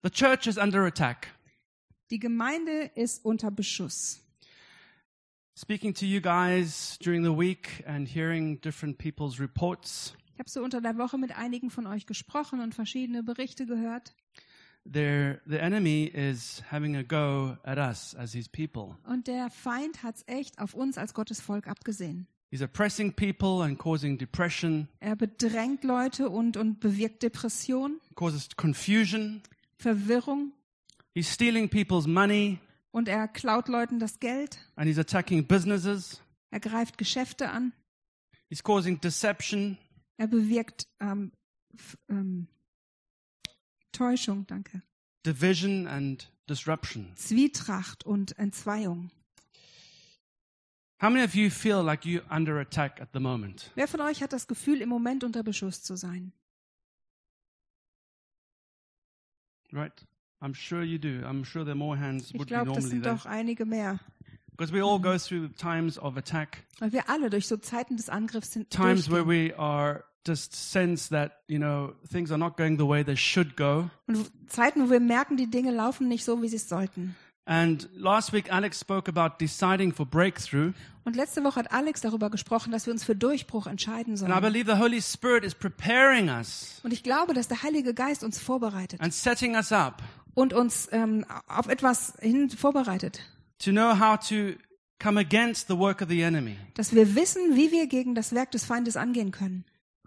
The church is under attack. Die Gemeinde ist unter Beschuss. Speaking to you guys during the week and hearing different people's reports, Ich habe so unter der Woche mit einigen von euch gesprochen und verschiedene Berichte gehört. the enemy is having a go at us as his people. Und der Feind hat's echt auf uns als Gottes Volk abgesehen. He's oppressing people and causing depression, Er bedrängt Leute und bewirkt Depression, causes confusion. Verwirrung He's stealing people's money und er klaut Leuten das Geld. and he's attacking businesses. Er greift Geschäfte an. He's causing deception. Er bewirkt Täuschung, danke. Division and disruption. Zwietracht und Entzweiung. How many of you feel like you're under attack at the moment? Wer von euch hat das Gefühl, im Moment unter Beschuss zu sein? Right? I'm sure you do. I'm sure there are more hands Ich would be glaube, das normally sind there. doch einige mehr. Because we all go through times of attack, Weil wir alle durch so Zeiten des Angriffs sind. times where durchgehen. we are just sense that, things are not going the way they should go. Und Zeiten, wo wir merken, die Dinge laufen nicht so, wie sie es sollten. And last week Alex spoke about deciding for breakthrough. Und letzte Woche hat Alex darüber gesprochen, dass wir uns für Durchbruch entscheiden And I sollen. believe the Holy Spirit is preparing us Und ich glaube, dass der Heilige Geist uns vorbereitet and setting us up und uns auf etwas hin vorbereitet. to know how to come against the work of the enemy. Dass wir wissen, wie wir gegen das Werk des Feindes angehen können.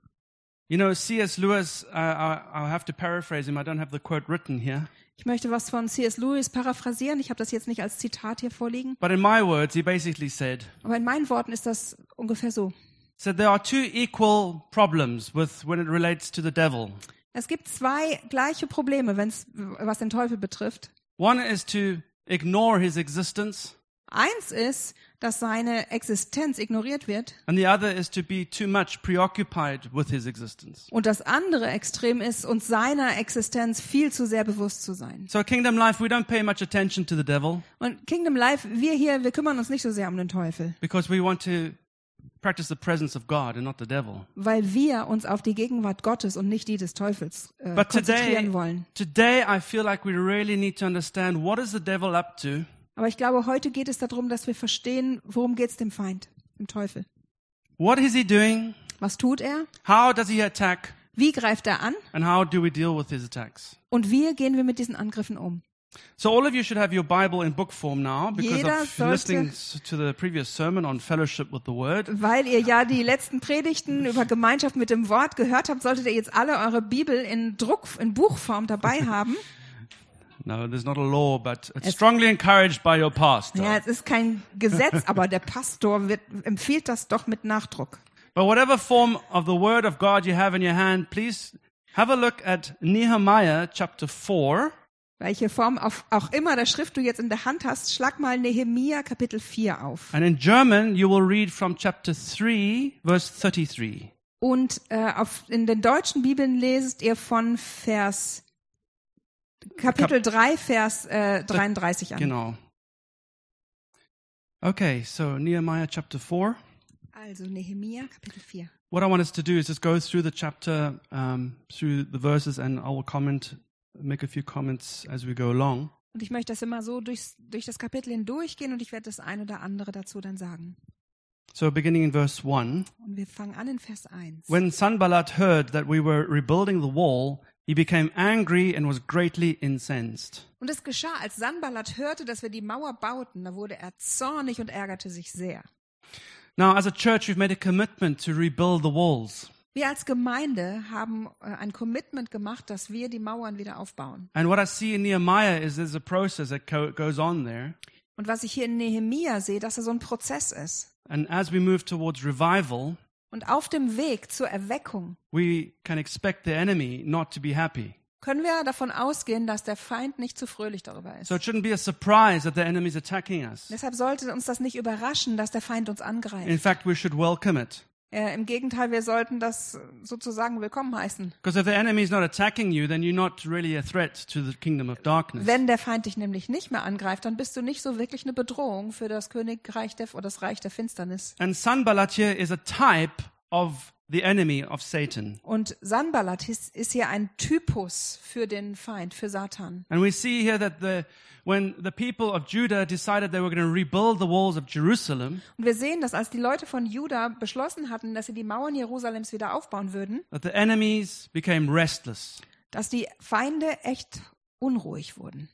C.S. Lewis, I'll have to paraphrase him. I don't have the quote written here. Ich möchte was von C.S. Lewis paraphrasieren. Ich habe das jetzt nicht als Zitat hier vorliegen. But in my words, he basically said Aber in meinen Worten ist das ungefähr so. there are two equal problems when it relates to the devil. Es gibt zwei gleiche Probleme, was den Teufel betrifft. One is to ignore his existence, Eins ist, dass seine Existenz ignoriert wird. and the other is to be too much preoccupied with his existence. Und das andere Extrem ist, uns seiner Existenz viel zu sehr bewusst zu sein. So Kingdom Life, we don't pay much attention to the devil Und Kingdom Life, wir kümmern uns nicht so sehr um den Teufel, because we want to practice the presence of God and not the devil. weil wir uns auf die Gegenwart Gottes und nicht die des Teufels But konzentrieren wollen. today I feel like we really need to understand what is the devil up to, Aber ich glaube, heute geht es darum, dass wir verstehen, worum geht es dem Feind, dem Teufel. what is he doing, Was tut er? how does he attack, Wie greift er an? and how do we deal with his attacks. Und wie gehen wir mit diesen Angriffen um? So all of you should have your Bible in book form now because Jeder of sollte- listening to the previous sermon on fellowship with the Word. Weil ihr ja die letzten Predigten über Gemeinschaft mit dem Wort gehört habt, solltet ihr jetzt alle eure Bibel in Buchform dabei haben. No, there's not a law, but it's strongly encouraged by your pastor. Ja, es ist kein Gesetz, aber der Pastor empfiehlt das doch mit Nachdruck. But whatever form of the Word of God you have in your hand, please have a look at Nehemiah chapter 4. Welche Form auch immer der Schrift du jetzt in der Hand hast, schlag mal Nehemia Kapitel 4 auf. And in German, you will read from chapter 3, verse 33. Und in den deutschen Bibeln lest ihr von Kapitel 3, Vers 33 an. Genau. Okay, so Nehemiah chapter 4. Also Nehemia Kapitel 4. What I want us to do is just go through the chapter, through the verses, and I will make a few comments as we go along. Und ich möchte das immer so durch das Kapitel hindurchgehen und ich werde das ein oder andere dazu dann sagen. So beginning in verse 1. Und wir fangen an in Vers 1. When Sanballat heard that we were rebuilding the wall, he became angry and was greatly incensed. Und es geschah, als Sanballat hörte, dass wir die Mauer bauten, da wurde er zornig und ärgerte sich sehr. Now, as a church, we've made a commitment to rebuild the walls. Wir als Gemeinde haben ein Commitment gemacht, dass wir die Mauern wieder aufbauen. And what I see in Nehemiah is there's a process that goes on there. Und was ich hier in Nehemia sehe, dass so ein Prozess ist. And as we move towards revival, Und auf dem Weg zur Erweckung we can expect the enemy not to be happy. können wir davon ausgehen, dass der Feind nicht zu fröhlich darüber ist. So it shouldn't be a surprise that the enemy is attacking us. Deshalb sollte uns das nicht überraschen, dass der Feind uns In angreift. fact, we should welcome it. Im Gegenteil, wir sollten das sozusagen willkommen heißen. Because if the enemy is not attacking you, then you're not really a threat to the kingdom of darkness. Wenn der Feind dich nämlich nicht mehr angreift, dann bist du nicht so wirklich eine Bedrohung für das Königreich oder das Reich der Finsternis. And Sanballat here is a type of the enemy of Satan. Und Sanballat ist hier ein Typus für den Feind, für Satan. And we see here that when the people of Judah decided they were going to rebuild the walls of Jerusalem, Und wir sehen, dass als die Leute von Juda beschlossen hatten, dass sie die Mauern Jerusalems wieder aufbauen würden, that the enemies became restless. dass die Feinde echt unruhig wurden.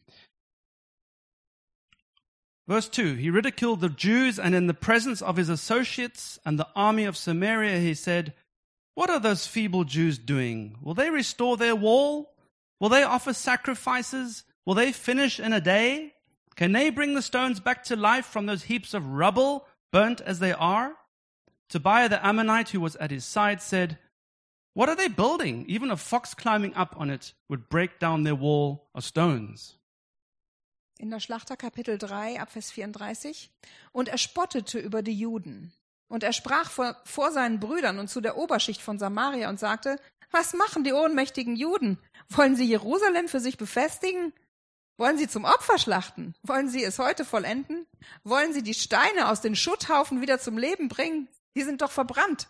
Verse 2, he ridiculed the Jews, and in the presence of his associates and the army of Samaria, he said, "What are those feeble Jews doing? Will they restore their wall? Will they offer sacrifices? Will they finish in a day? Can they bring the stones back to life from those heaps of rubble, burnt as they are?" Tobiah the Ammonite, who was at his side, said, "What are they building? Even a fox climbing up on it would break down their wall of stones." In der Schlachter Kapitel 3, Abvers 34. Und er spottete über die Juden. Und er sprach vor seinen Brüdern und zu der Oberschicht von Samaria und sagte, was machen die ohnmächtigen Juden? Wollen sie Jerusalem für sich befestigen? Wollen sie zum Opfer schlachten? Wollen sie es heute vollenden? Wollen sie die Steine aus den Schutthaufen wieder zum Leben bringen? Die sind doch verbrannt.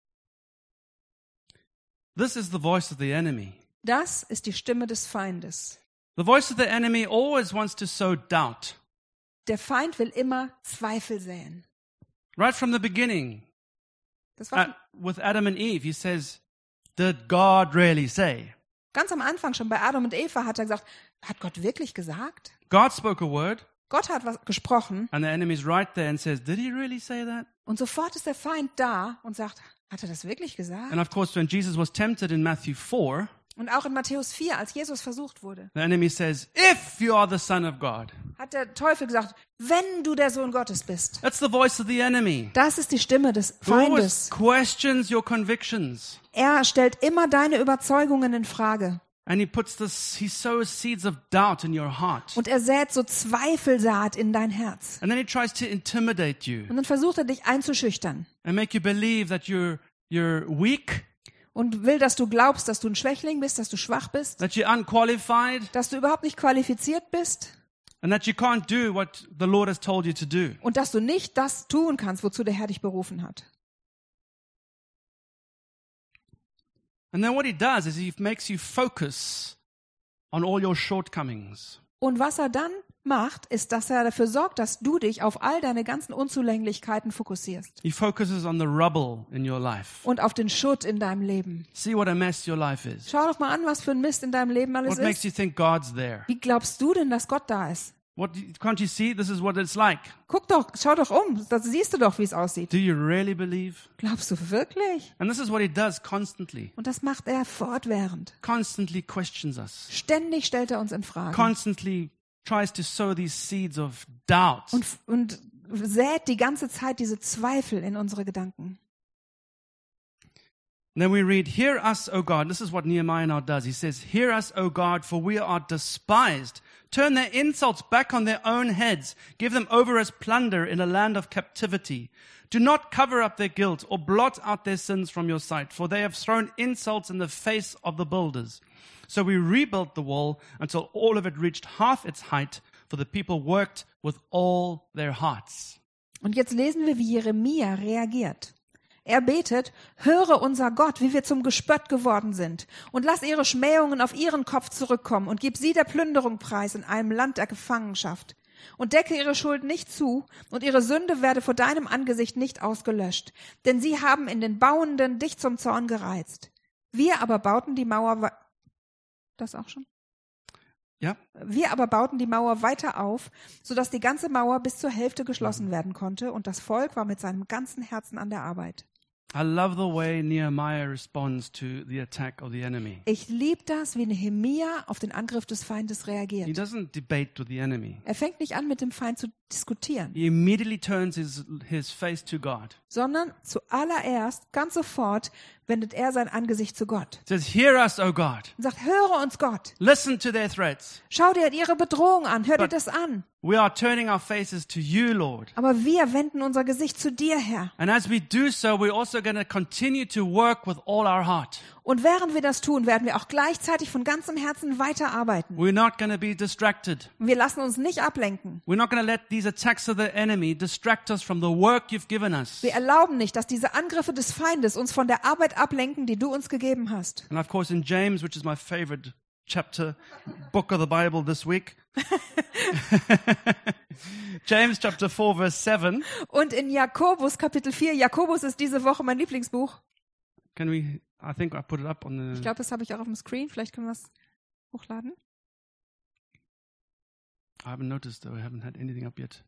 This is the voice of the enemy. Das ist die Stimme des Feindes. The voice of the enemy always wants to sow doubt. Der Feind will immer Zweifel säen. Right from the beginning, Das war with Adam and Eve, he says, "Did God really say?" ganz am Anfang schon bei Adam und Eva hat er gesagt, hat Gott wirklich gesagt? God spoke a word, Gott hat was gesprochen and the enemy's right there and says, "Did he really say that?" und sofort ist der Feind da und sagt, hat er das wirklich gesagt? And of course, when Jesus was tempted in Matthew 4, Und auch in Matthäus 4, als Jesus versucht wurde, the enemy says, "If you are the Son of God." hat der Teufel gesagt, wenn du der Sohn Gottes bist. That's the voice of the enemy. Das ist die Stimme des Who always Feindes. questions your convictions. Er stellt immer deine Überzeugungen in Frage. And he sows seeds of doubt in your heart. Und er sät so Zweifelsaat in dein Herz. And then he tries to intimidate you Und dann versucht er dich einzuschüchtern and make you believe that you're weak, und will, dass du glaubst, dass du ein Schwächling bist, dass du schwach bist, that you're unqualified, dass du überhaupt nicht qualifiziert bist and that you can't do what the Lord has told you to do. und dass du nicht das tun kannst, wozu der Herr dich berufen hat. And then what he does is he makes you focus on all your shortcomings. Und was er dann macht, ist, dass er dafür sorgt, dass du dich auf all deine ganzen Unzulänglichkeiten fokussierst He focuses on the rubble in your life. und auf den Schutt in deinem Leben. See what a mess your life is. Schau doch mal an, was für ein Mist in deinem Leben alles What makes ist. you think God's there? Wie glaubst du denn, dass Gott da ist? Can't you see this is what it's like? Guck doch, schau doch um, das siehst du doch, wie es aussieht. Do you really believe? Glaubst du wirklich? And this is what he does constantly. Und das macht er fortwährend. Constantly questions us. Ständig stellt er uns in Frage. Constantly tries to sow these seeds of doubt. Und sät die ganze Zeit diese Zweifel in unsere Gedanken. Then we read, "Hear us, O God." This is what Nehemiah now does. He says, "Hear us, O God, for we are despised. Turn their insults back on their own heads. Give them over as plunder in a land of captivity. Do not cover up their guilt or blot out their sins from your sight, for they have thrown insults in the face of the builders." So we rebuilt the wall until all of it reached half its height, for the people worked with all their hearts. Und jetzt lesen wir, wie Jeremia reagiert. Er betet, höre unser Gott, wie wir zum Gespött geworden sind, und lass ihre Schmähungen auf ihren Kopf zurückkommen und gib sie der Plünderung preis in einem Land der Gefangenschaft. Und decke ihre Schuld nicht zu, und ihre Sünde werde vor deinem Angesicht nicht ausgelöscht, denn sie haben in den Bauenden dich zum Zorn gereizt. Wir aber bauten die Mauer, das auch schon? Ja. Wir aber bauten die Mauer weiter auf, sodass die ganze Mauer bis zur Hälfte geschlossen werden konnte, und das Volk war mit seinem ganzen Herzen an der Arbeit. I love the way Nehemiah responds to the attack of the enemy. Ich liebe das, wie Nehemia auf den Angriff des Feindes He reagiert. doesn't debate with the enemy. Er fängt nicht an, mit dem Feind zu diskutieren, He immediately turns his face to God. sondern zuallererst, ganz sofort, wendet er sein Angesicht zu Gott He says, "Hear us, O God. und sagt, höre uns Gott, Listen to their threats. schau dir ihre Bedrohung an, hör dir das an. We are turning our faces to you, Lord. Aber wir wenden unser Gesicht zu dir, Herr. And as we do so, we're also going to continue to work with all our heart." Und während wir das tun, werden wir auch gleichzeitig von ganzem Herzen weiterarbeiten. We're not going to be distracted. Wir lassen uns nicht ablenken. We're not going to let these attacks of the enemy distract us from the work you've given us. Wir erlauben nicht, dass diese Angriffe des Feindes uns von der Arbeit ablenken, die du uns gegeben hast. And of course in James, which is my favorite chapter, book of the Bible this week. James chapter 4 verse 7. Und in Jakobus Kapitel 4, Jakobus ist diese Woche mein Lieblingsbuch. Can we, I think I put it up on Ich the, glaube, das habe ich auch auf dem Screen. Vielleicht können wir es hochladen. I haven't noticed though, I haven't had anything up yet.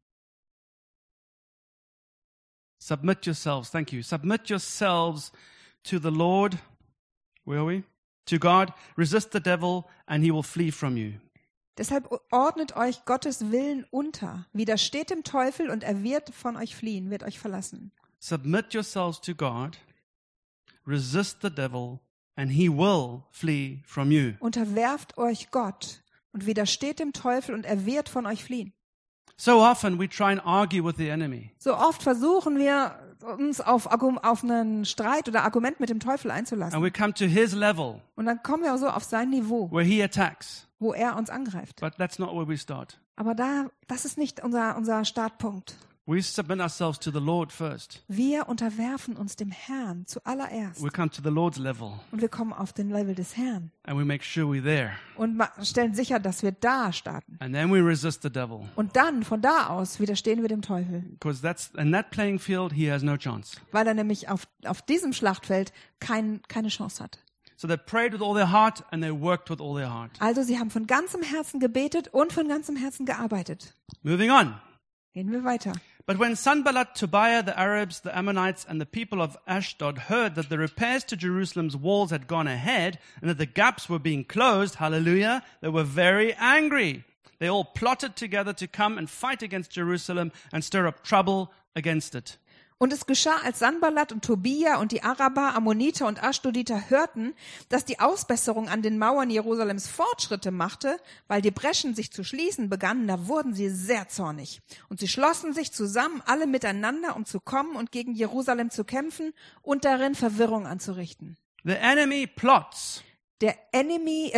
Submit yourselves, thank you. Submit yourselves to the Lord. Where are we? To God. Resist the devil and he will flee from you. Deshalb ordnet euch Gottes Willen unter. Widersteht dem Teufel und er wird von euch fliehen, wird euch verlassen. Submit yourselves to God. Resist the devil and he will flee from you. Unterwerft euch Gott und widersteht dem Teufel und er wird von euch fliehen. So often we try and argue with the enemy. So oft versuchen wir, uns auf einen Streit oder Argument mit dem Teufel And einzulassen. we come to his level Und dann kommen wir so auf sein Niveau, where he attacks. wo er uns angreift. But that's not where we start. Aber das ist nicht unser Startpunkt. We submit ourselves to the Lord first. Wir unterwerfen uns dem Herrn zuallererst. We come to the Lord's level Und wir kommen auf den Level des Herrn. and we make sure we're there. Und stellen sicher, dass wir da starten. And then we resist the devil. Und dann, von da aus, widerstehen wir dem Teufel. Because in that playing field, he has no chance. Weil er nämlich auf diesem Schlachtfeld keine Chance hat. So they prayed with all their heart and they worked with all their heart. Also sie haben von ganzem Herzen gebetet und von ganzem Herzen gearbeitet. Moving on. Gehen wir weiter. But when Sanballat, Tobiah, the Arabs, the Ammonites, and the people of Ashdod heard that the repairs to Jerusalem's walls had gone ahead and that the gaps were being closed, hallelujah, they were very angry. They all plotted together to come and fight against Jerusalem and stir up trouble against it. Und es geschah, als Sanballat und Tobia und die Araber, Ammoniter und Aschdoditer hörten, dass die Ausbesserung an den Mauern Jerusalems Fortschritte machte, weil die Breschen sich zu schließen begannen, da wurden sie sehr zornig. Und sie schlossen sich zusammen, alle miteinander, um zu kommen und gegen Jerusalem zu kämpfen und darin Verwirrung anzurichten. The enemy plots. Der Enemy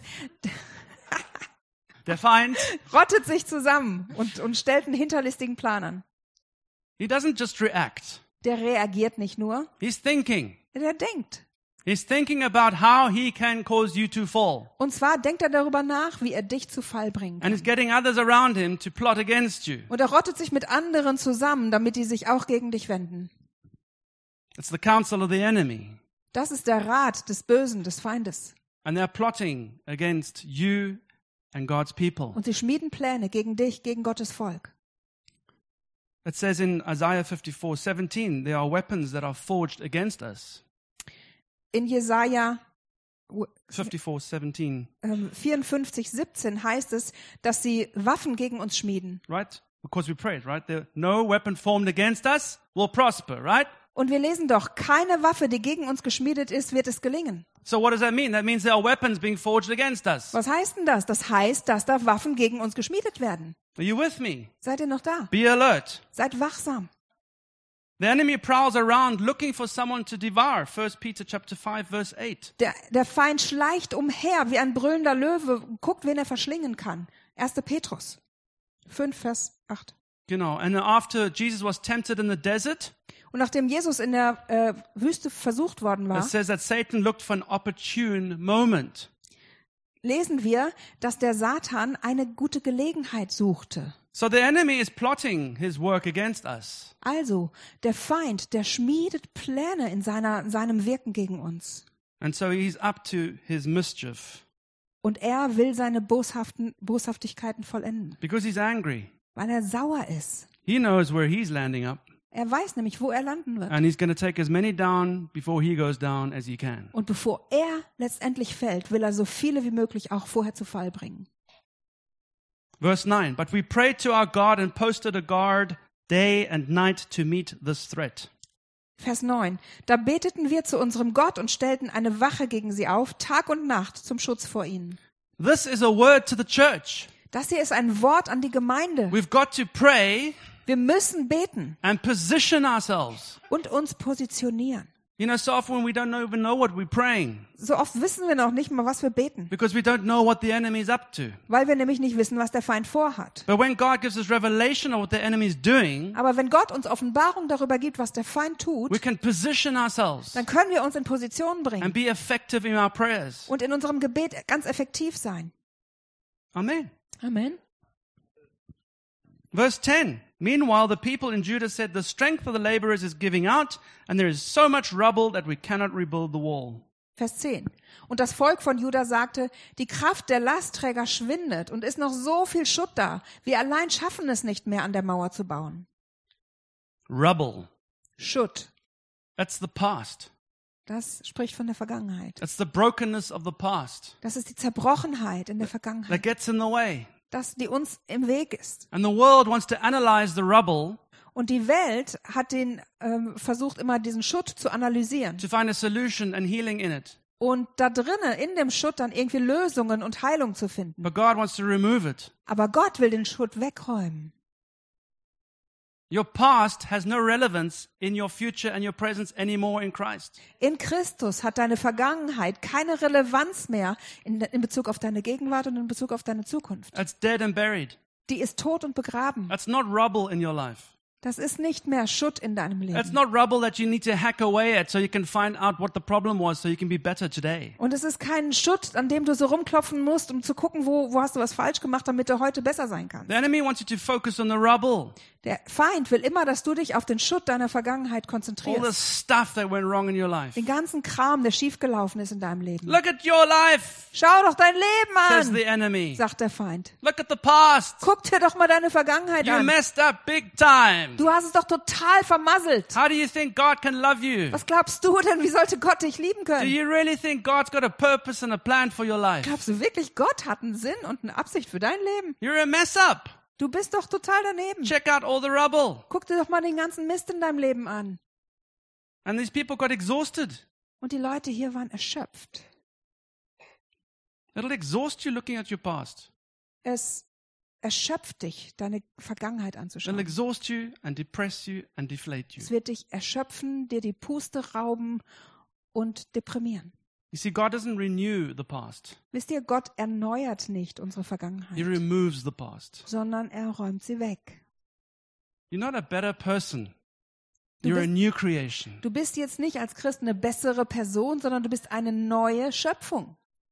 Der Feind, rottet sich zusammen und stellt einen hinterlistigen Plan an. he doesn't just react. Der reagiert nicht nur, He's thinking. der denkt. He's thinking about how he can cause you to fall. Und zwar denkt er darüber nach, wie er dich zu Fall bringen And kann. he's getting others around him to plot against you. Und er rottet sich mit anderen zusammen, damit die sich auch gegen dich wenden. It's the counsel of the enemy. Das ist der Rat des Bösen, des Feindes. And they're plotting against you and God's people. Und sie schmieden Pläne gegen dich, gegen Gottes Volk. It says in Isaiah 54:17, there are weapons that are forged against us. In Jesaja 54:17, 54:17 heißt es, dass sie Waffen gegen uns schmieden. right? Because we prayed, right? No weapon formed against us will prosper, right? Und wir lesen doch, keine Waffe, die gegen uns geschmiedet ist, wird es gelingen. So what does that mean? That means there are weapons being forged against us. Was heißt denn das? Das heißt, dass da Waffen gegen uns geschmiedet werden. Are you with me? Seid ihr noch da? Be alert. Seid wachsam. The enemy prowls around looking for someone to devour. 1 Peter chapter 5 verse 8. Der Feind schleicht umher wie ein brüllender Löwe und guckt, wen er verschlingen kann. 1. Petrus 5, Vers 8. Genau. And after Jesus was tempted in the desert, Und nachdem Jesus in der Wüste versucht worden it war, says that Satan looked for an opportune moment. lesen wir, dass der Satan eine gute Gelegenheit suchte. So the enemy is plotting his work against us. Also, der Feind, der schmiedet Pläne in seinem Wirken gegen uns. And so he's up to his mischief Und er will seine Boshaftigkeiten vollenden, because he's angry. weil er sauer ist. He knows where he's landing up, Er weiß nämlich, wo er landen wird. and he's going to take as many down before he goes down as he can. Und bevor er letztendlich fällt, will er so viele wie möglich auch vorher zu Fall bringen. Verse 9, but we prayed to our God and posted a guard day and night to meet this threat. Vers 9. Da beteten wir zu unserem Gott und stellten eine Wache gegen sie auf, Tag und Nacht zum Schutz vor ihnen. This is a word to the church. Das hier ist ein Wort an die Gemeinde. We've got to pray Wir müssen beten and position ourselves. und uns positionieren. You know, so often we don't even know what we're praying So oft wissen wir noch nicht mal, was wir beten, because we don't know what the enemy is up to. weil wir nämlich nicht wissen, was der Feind vorhat. But when God gives us revelation of what the enemy is doing, Aber wenn Gott uns Offenbarung darüber gibt, was der Feind we tut, can position ourselves dann können wir uns in Position bringen and be effective in our prayers. und in unserem Gebet ganz effektiv sein. Amen. Amen. Verse 10. Meanwhile, the people in Judah said, the strength of the laborers is giving out, and there is so much rubble that we cannot rebuild the wall. Vers 10. Und das Volk von Juda sagte, die Kraft der Lastträger schwindet und ist noch so viel Schutt da. Wir allein schaffen es nicht mehr, an der Mauer zu bauen. Rubble. Schutt. That's the past. Das spricht von der Vergangenheit. That's the brokenness of the past Das ist die Zerbrochenheit in der that Vergangenheit, gets in the way. die uns im Weg ist. And the world wants to analyze the rubble Und die Welt hat versucht, immer diesen Schutt zu analysieren. to find a solution and healing in it. Und da drinnen, in dem Schutt, dann irgendwie Lösungen und Heilung zu finden. But God wants to remove it. Aber Gott will den Schutt wegräumen. Your past has no relevance in your future and your presence anymore in Christ. In Christus hat deine Vergangenheit keine Relevanz mehr in Bezug auf deine Gegenwart und in Bezug auf deine Zukunft. That's dead and buried. Die ist tot und begraben. That's not rubble in your life. Das ist nicht mehr Schutt in deinem That's Leben. not rubble that you need to hack away at so you can find out what the problem was so you can be better today. Und es ist kein Schutt, an dem du so rumklopfen musst, um zu gucken, wo hast du was falsch gemacht, damit du heute besser sein kannst. The enemy wants you to focus on the rubble. Der Feind will immer, dass du dich auf den Schutt deiner Vergangenheit All the konzentrierst. stuff that went wrong in your life. Den ganzen Kram, der schiefgelaufen ist in deinem Leben. Look at your life, Schau doch dein Leben says the an, enemy. sagt der Feind. Look at the past. Guck dir doch mal deine Vergangenheit You an. messed up big time. Du hast es doch total vermasselt. How do you think God can love you? Was glaubst du denn, wie sollte Gott dich lieben Do können? you really think God's got a purpose and a plan for your life? Glaubst du wirklich, Gott hat einen Sinn und eine Absicht für dein Leben? You're a mess up. Du bist doch total daneben. Check out all the rubble. Guck dir doch mal den ganzen Mist in deinem Leben an. And these people got exhausted. Und die Leute hier waren erschöpft. It'll exhaust you looking at your past. Es erschöpft dich, deine Vergangenheit It'll anzuschauen. exhaust you and depress you and deflate you. Es wird dich erschöpfen, dir die Puste rauben und deprimieren. You see, God doesn't renew the past. Wisst ihr, Gott erneuert nicht unsere He Vergangenheit, removes the past. sondern er räumt sie weg. You're not a better person. Du You're a bist- new creation. Du bist jetzt nicht als Christ eine bessere Person, sondern du bist eine neue Schöpfung.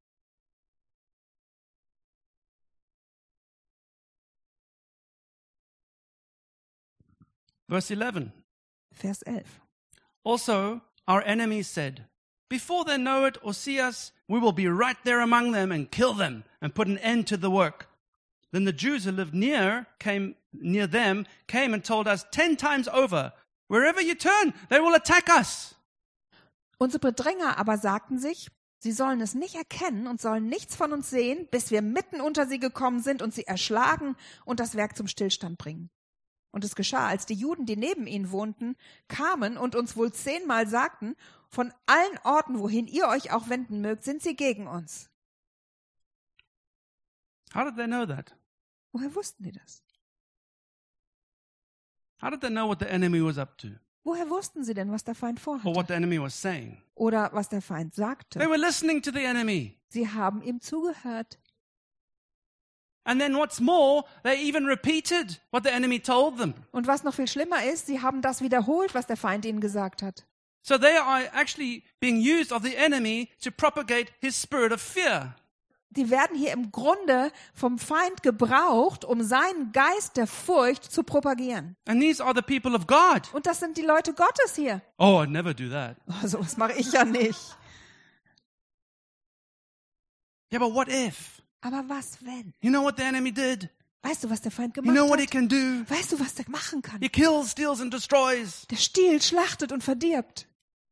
Verse 11. Vers 11. Also, our enemies said, before they know it or see us, we will be right there among them and kill them and put an end to the work. Then the Jews who lived near them came and told us 10 times over, wherever you turn, they will attack us. Unsere Bedränger aber sagten sich, sie sollen es nicht erkennen und sollen nichts von uns sehen, bis wir mitten unter sie gekommen sind und sie erschlagen und das Werk zum Stillstand bringen. Und es geschah, als die Juden, die neben ihnen wohnten, kamen und uns wohl 10-mal sagten, von allen Orten, wohin ihr euch auch wenden mögt, sind sie gegen uns. How did they know that? Woher wussten die das? How did they know what the enemy was up to Woher wussten sie denn, was der Feind or what vorhatte? the enemy was saying? Oder was der Feind They sagte? were listening to the enemy. Sie haben ihm zugehört. And then what's more, they even repeated what the enemy told them. Und was noch viel schlimmer ist, sie haben das wiederholt, was der Feind ihnen gesagt hat. So they are actually being used of the enemy to propagate his spirit of fear. Die werden hier im Grunde vom Feind gebraucht, um seinen Geist der Furcht zu propagieren. And these are the people of God. Und das sind die Leute Gottes hier. Oh, I'd never do that. Oh, sowas mache ich ja nicht. Yeah, but what if? Aber was wenn? You know what the enemy did? Weißt du, was der Feind You gemacht know what he hat? can do? Weißt du, was der machen kann? He kills, steals, and destroys. Der stiehlt, schlachtet und verdirbt.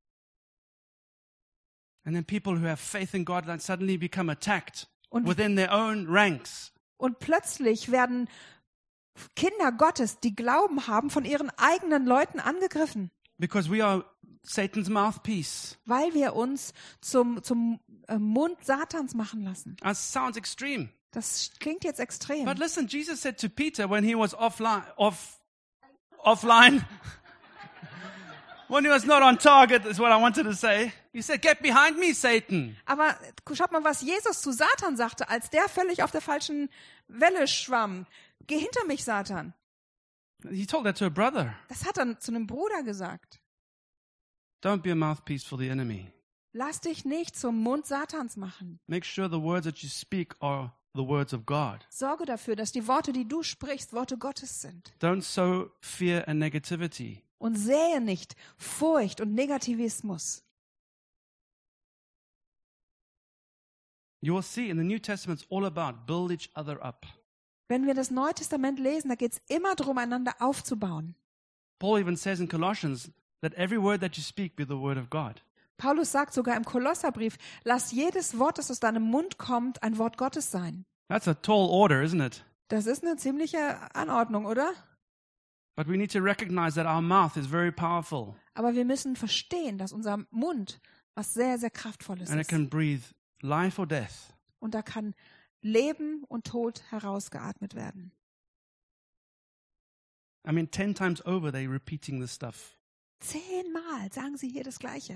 And then people who have faith in God then suddenly become attacked Und- within their own ranks. Und plötzlich werden Kinder Gottes, die Glauben haben, von ihren eigenen Leuten angegriffen, Because we are Satan's mouthpiece. weil wir uns zum Mund Satans machen lassen. That sounds extreme. Das klingt jetzt extrem. But listen, Jesus said to Peter when he was offline, When he was not on target, is what I wanted to say. He said, "Get behind me, Satan." Aber schaut mal, was Jesus zu Satan sagte, als der völlig auf der falschen Welle schwamm. Geh hinter mich, Satan. He told that to a brother. Das hat er zu einem Bruder gesagt. Don't be a mouthpiece for the enemy. Lass dich nicht zum Mund Satans machen. Make sure the words that you speak are the words of God. Sorge dafür, dass die Worte, die du sprichst, Worte Gottes sind. Don't sow fear and negativity. Und sähe nicht Furcht und Negativismus. You will see in the New Testament it's all about build each other up. Wenn wir das Neue Testament lesen, da geht es immer darum, einander aufzubauen. Paul even says in Colossians that every word that you speak be the word of God. Paulus sagt sogar im Kolosserbrief, lass jedes Wort, das aus deinem Mund kommt, ein Wort Gottes sein. That's a tall order, isn't it? Das ist eine ziemliche Anordnung, oder? But we need to recognize that our mouth is very powerful Aber wir müssen verstehen, dass unser Mund was sehr, sehr Kraftvolles and it ist. can breathe life or death. Und da kann Leben und Tod herausgeatmet werden. I mean, 10 times over they're repeating this stuff. 10-mal sagen sie hier das Gleiche.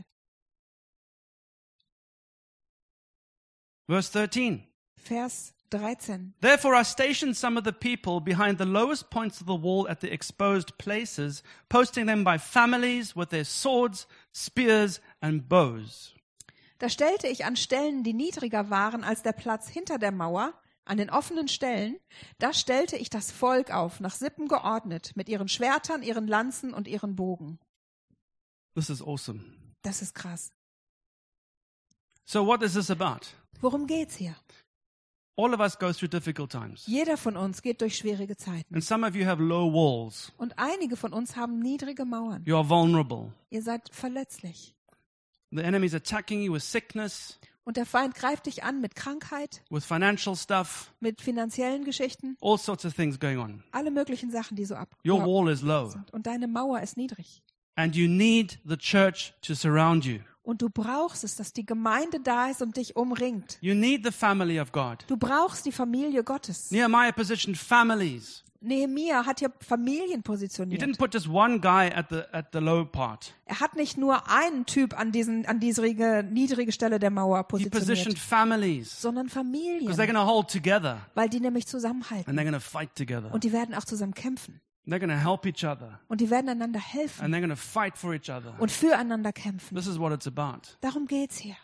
Verse 13. Vers 13. Therefore I stationed some of the people behind the lowest points of the wall at the exposed places, posting them by families with their swords, spears and bows. Da stellte ich an Stellen, die niedriger waren als der Platz hinter der Mauer, an den offenen Stellen, da stellte ich das Volk auf, nach Sippen geordnet, mit ihren Schwertern, ihren Lanzen und ihren Bogen. This is awesome. Das ist krass. So what is this about? Worum geht's hier? All of us go through difficult times. Jeder von uns geht durch schwierige Zeiten. And some of you have low walls. Und einige von uns haben niedrige Mauern. You are vulnerable. Ihr seid verletzlich. The enemy is attacking you with sickness, Und der Feind greift dich an mit Krankheit, with financial stuff, mit finanziellen Geschichten, all sorts of things going on. alle möglichen Sachen, die so ab Your wall is low. sind. Und deine Mauer ist niedrig. And you need the church to surround you. Und du brauchst es, dass die Gemeinde da ist und dich umringt. You need the family of God. Du brauchst die Familie Gottes. Nehemiah positioned families. Nehemia hat hier Familien He positioniert. didn't put just one guy at the low part. Er hat nicht nur einen Typ an diese niedrige Stelle der Mauer He positioned positioniert, families sondern because they're Familien, going to hold together weil die nämlich and zusammenhalten. they're going to fight together. Und die werden auch zusammen kämpfen. They're going to help each other Und die werden einander helfen and they're going to fight for each other. und füreinander kämpfen. This is what it's about. Darum geht's hier.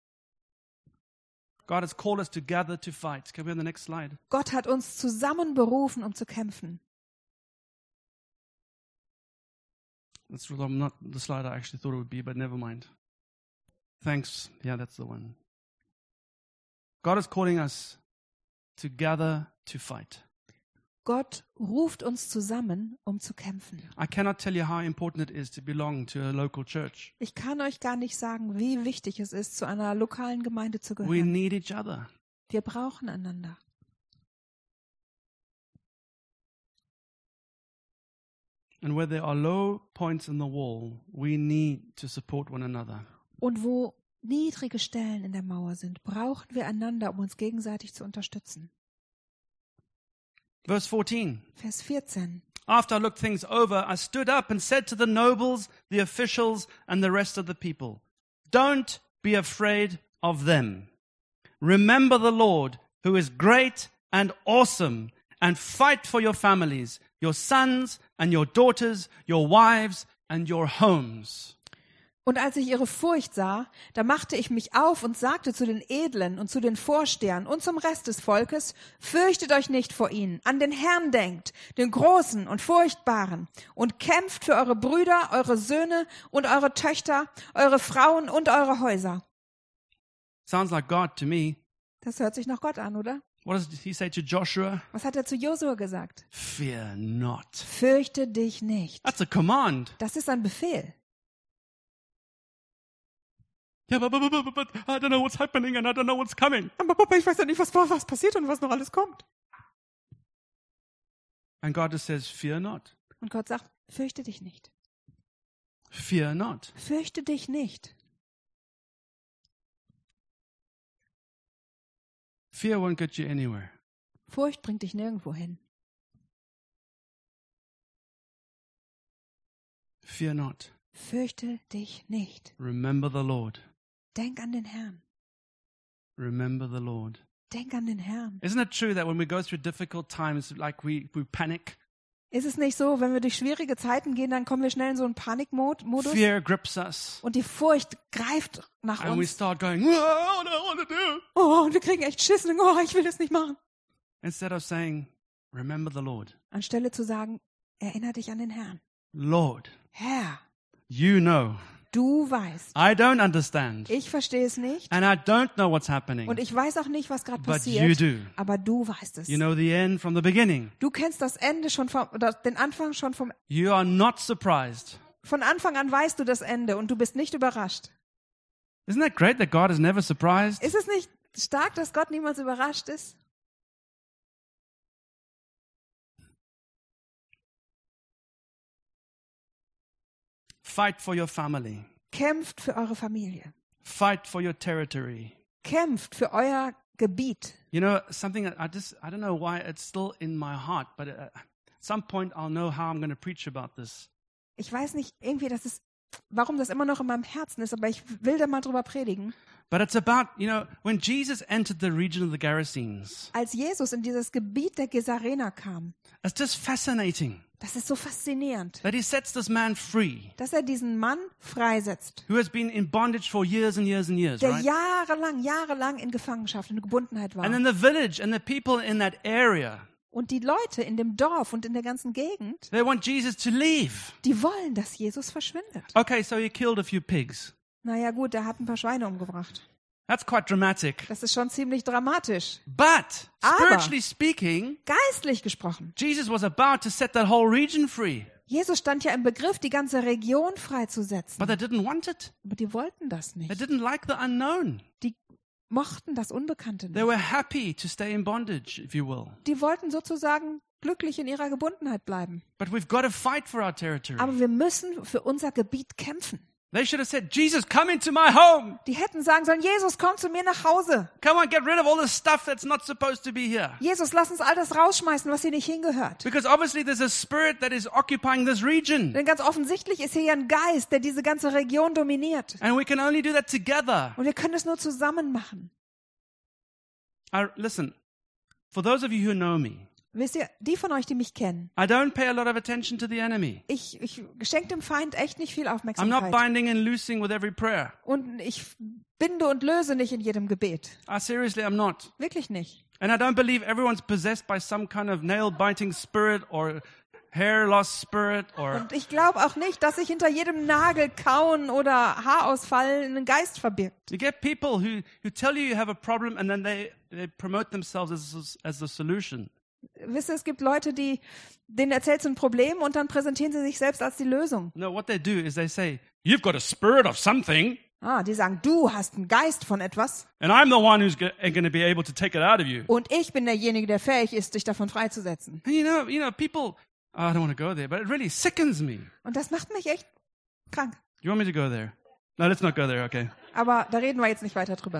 God has called us to gather to fight. Can we have the next slide? Gott hat uns zusammen berufen, um zu kämpfen. That's not the slide I actually thought it would be, but never mind. Thanks. Yeah, that's the one. God is calling us to gather to fight. Gott ruft uns zusammen, um zu kämpfen. I cannot tell you how important it is to belong to a local church. Ich kann euch gar nicht sagen, wie wichtig es ist, zu einer lokalen Gemeinde zu We gehören. need each other. Wir brauchen einander. And where there are low points in the wall, we need to support one another. Und wo niedrige Stellen in der Mauer sind, brauchen wir einander, um uns gegenseitig zu unterstützen. Verse 14. Vers 14. After I looked things over, I stood up and said to the nobles, the officials, and the rest of the people, don't be afraid of them. Remember the Lord, who is great and awesome, and fight for your families, your sons and your daughters, your wives and your homes. Und als ich ihre Furcht sah, da machte ich mich auf und sagte zu den Edlen und zu den Vorstehern und zum Rest des Volkes, fürchtet euch nicht vor ihnen, an den Herrn denkt, den Großen und Furchtbaren, und kämpft für eure Brüder, eure Söhne und eure Töchter, eure Frauen und eure Häuser. Sounds like God to me. Das hört sich nach Gott an, oder? What does he say to Joshua? Was hat er zu Josua gesagt? Fear not. Fürchte dich nicht. That's a command. Das ist ein Befehl. Yeah, but I don't know what's happening and I don't know what's coming. Aber Papa, ich weiß ja nicht, was passiert und was noch alles kommt. And God just says, fear not. Und Gott sagt, fürchte dich nicht. Fear not. Fürchte dich nicht. Fear won't get you anywhere. Furcht bringt dich nirgendwo hin. Fear not. Fürchte dich nicht. Remember the Lord. Denk an den Herrn. Remember the Lord. Denk an den Herrn. Isn't it true that when we go through difficult times, like we panic? Ist es nicht so, wenn wir durch schwierige Zeiten gehen, dann kommen wir schnell in so einen Panikmodus Fear grips us. und die Furcht greift nach And we uns. start going, "Whoa, I don't want to do." Oh, und wir kriegen echt Schiss und denken, oh, ich will das nicht machen. Instead of saying, remember the Lord. Anstelle zu sagen, erinnere dich an den Herrn. Lord, Herr, you know. du weißt. I don't understand. Ich verstehe es nicht And I don't know what's happening. und ich weiß auch nicht, was gerade But you passiert, do. aber du weißt es. You know the end from the beginning. Du kennst das Ende schon oder den Anfang schon von You are not surprised. Anfang an weißt du das Ende und du bist nicht überrascht. Isn't that great that God is never surprised? Ist es nicht stark, dass Gott niemals überrascht ist? Fight for your family. Kämpft für eure Familie. Fight for your territory. Kämpft für euer Gebiet. You know, something that I don't know why it's still in my heart, but at some point I'll know how I'm going to preach about this. Ich weiß nicht irgendwie, warum das immer noch in meinem Herzen ist, aber ich will da mal drüber predigen. But it's about, you know, when Jesus entered the region of the Gerasenes, Als Jesus in dieses Gebiet der Gesarena kam, it's just fascinating das ist so faszinierend, that he sets this man free dass er diesen Mann freisetzt, who has been in bondage for years and years and years, der right? jahrelang in Gefangenschaft, in Gebundenheit war. And then the village and the people in that area, Und die Leute in dem Dorf und in der ganzen Gegend, they want Jesus to leave. die wollen, dass Jesus verschwindet. Okay, so he killed a few pigs. Naja gut, er hat ein paar Schweine umgebracht. That's quite dramatic. Das ist schon ziemlich dramatisch. But, Aber- spiritually speaking, Geistlich gesprochen. Jesus was about to set that whole region free. Jesus stand ja im Begriff, die ganze Region freizusetzen. But they didn't want it. Aber die wollten das They nicht. didn't like the unknown. Die mochten das Unbekannte They nicht. were happy to stay in bondage, if you will. Die wollten sozusagen glücklich in ihrer Gebundenheit bleiben. But we've got to fight for our territory. Aber wir müssen für unser Gebiet kämpfen. They should have said, Jesus, come into my home. Die hätten sagen sollen, Jesus, komm zu mir nach Hause. Come on, get rid of all the stuff that's not supposed to be here. Jesus, lass uns all das rausschmeißen, was hier nicht hingehört. Because obviously there's a spirit that is occupying this region. Denn ganz offensichtlich ist hier ja ein Geist, der diese ganze Region dominiert. And we can only do that together. Und wir können es nur zusammen machen. Listen, for those of you who know me, Wisst ihr, die von euch, die mich kennen, I don't pay a lot of attention to the enemy. ich schenke dem Feind echt nicht viel I'm not Aufmerksamkeit. binding and loosing with every prayer. Und ich binde und löse nicht in jedem Gebet. Seriously, I'm not. Wirklich nicht. And I don't believe everyone's possessed by some kind of nail-biting spirit or hair loss spirit or... Und ich glaube auch nicht, dass sich hinter jedem Nagel kauen oder Haarausfall ein Geist verbirgt. You get people who tell you you have a problem and then they promote themselves as the solution. Wisst ihr, es gibt Leute, denen erzählst du ein Problem und dann präsentieren sie sich selbst als die Lösung. No, what they do is they say, you've got a spirit of something Die sagen, du hast einen Geist von etwas and I'm the one who's going to be able to take it out of you. und ich bin derjenige, der fähig ist, dich davon freizusetzen. And you know, people, I don't want to go there, but it really sickens me. Und das macht mich echt krank. You want me to go there? No, let's not go there, okay. Aber da reden wir jetzt nicht weiter drüber.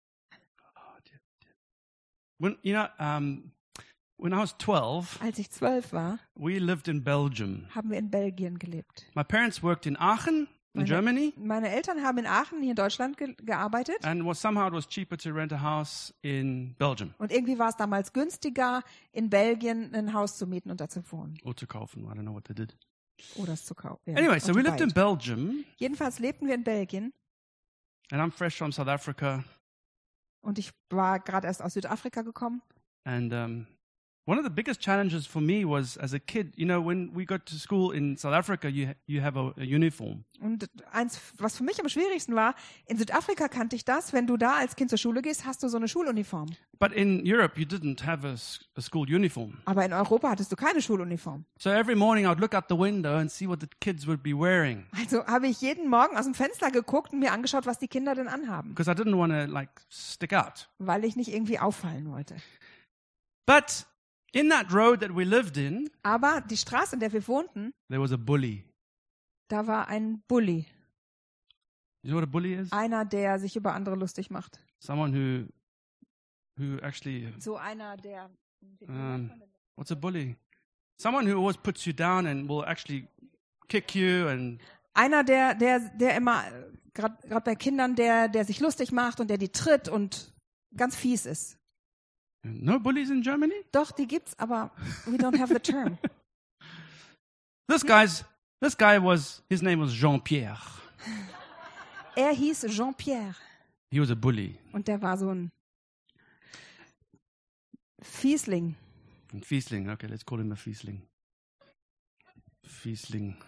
When I was 12, Als ich 12 war, we lived in Belgium. haben wir in Belgien gelebt. My parents worked in Aachen, in Germany, Meine Eltern haben in Aachen, hier in Deutschland, gearbeitet. and somehow it was cheaper to rent a house in Belgium. Und irgendwie war es damals günstiger, in Belgien ein Haus zu mieten und da zu wohnen. Or to kaufen, I don't know what they did. Oder es zu kaufen. Ja, Anyway, so we oder lived in beides. Belgium, Jedenfalls lebten wir in Belgien and I'm fresh from South Africa, und ich war gerade erst aus Südafrika gekommen. and one of the biggest challenges for me was as a kid, you know, when we got to school in South Africa, you have a uniform. Und eins, was für mich am schwierigsten war, in Südafrika kannte ich das, wenn du da als Kind zur Schule gehst, hast du so eine Schuluniform. But in Europe, you didn't have a school uniform. Aber in Europa hattest du keine Schuluniform. So every morning I would look out the window and see what the kids would be wearing. Also habe ich jeden Morgen aus dem Fenster geguckt und mir angeschaut, was die Kinder denn anhaben, Because I didn't want to stick out. weil ich nicht irgendwie auffallen wollte. But in that road that we lived in, Aber die Straße, in der wir wohnten, there was a bully. da war ein Bully. You know what a bully is? Einer, der sich über andere lustig macht. Someone who actually, So einer, der... what's a bully? Someone who always puts you down and will actually kick you and Einer, der immer, gerade bei Kindern, der sich lustig macht und der die tritt und ganz fies ist. No bullies in Germany? Doch, die gibt's, aber we don't have the term. His name was Jean-Pierre. Er hieß Jean-Pierre He was a bully. und der war so ein Fiesling. And Fiesling, okay, let's call him a Fiesling. Fiesling.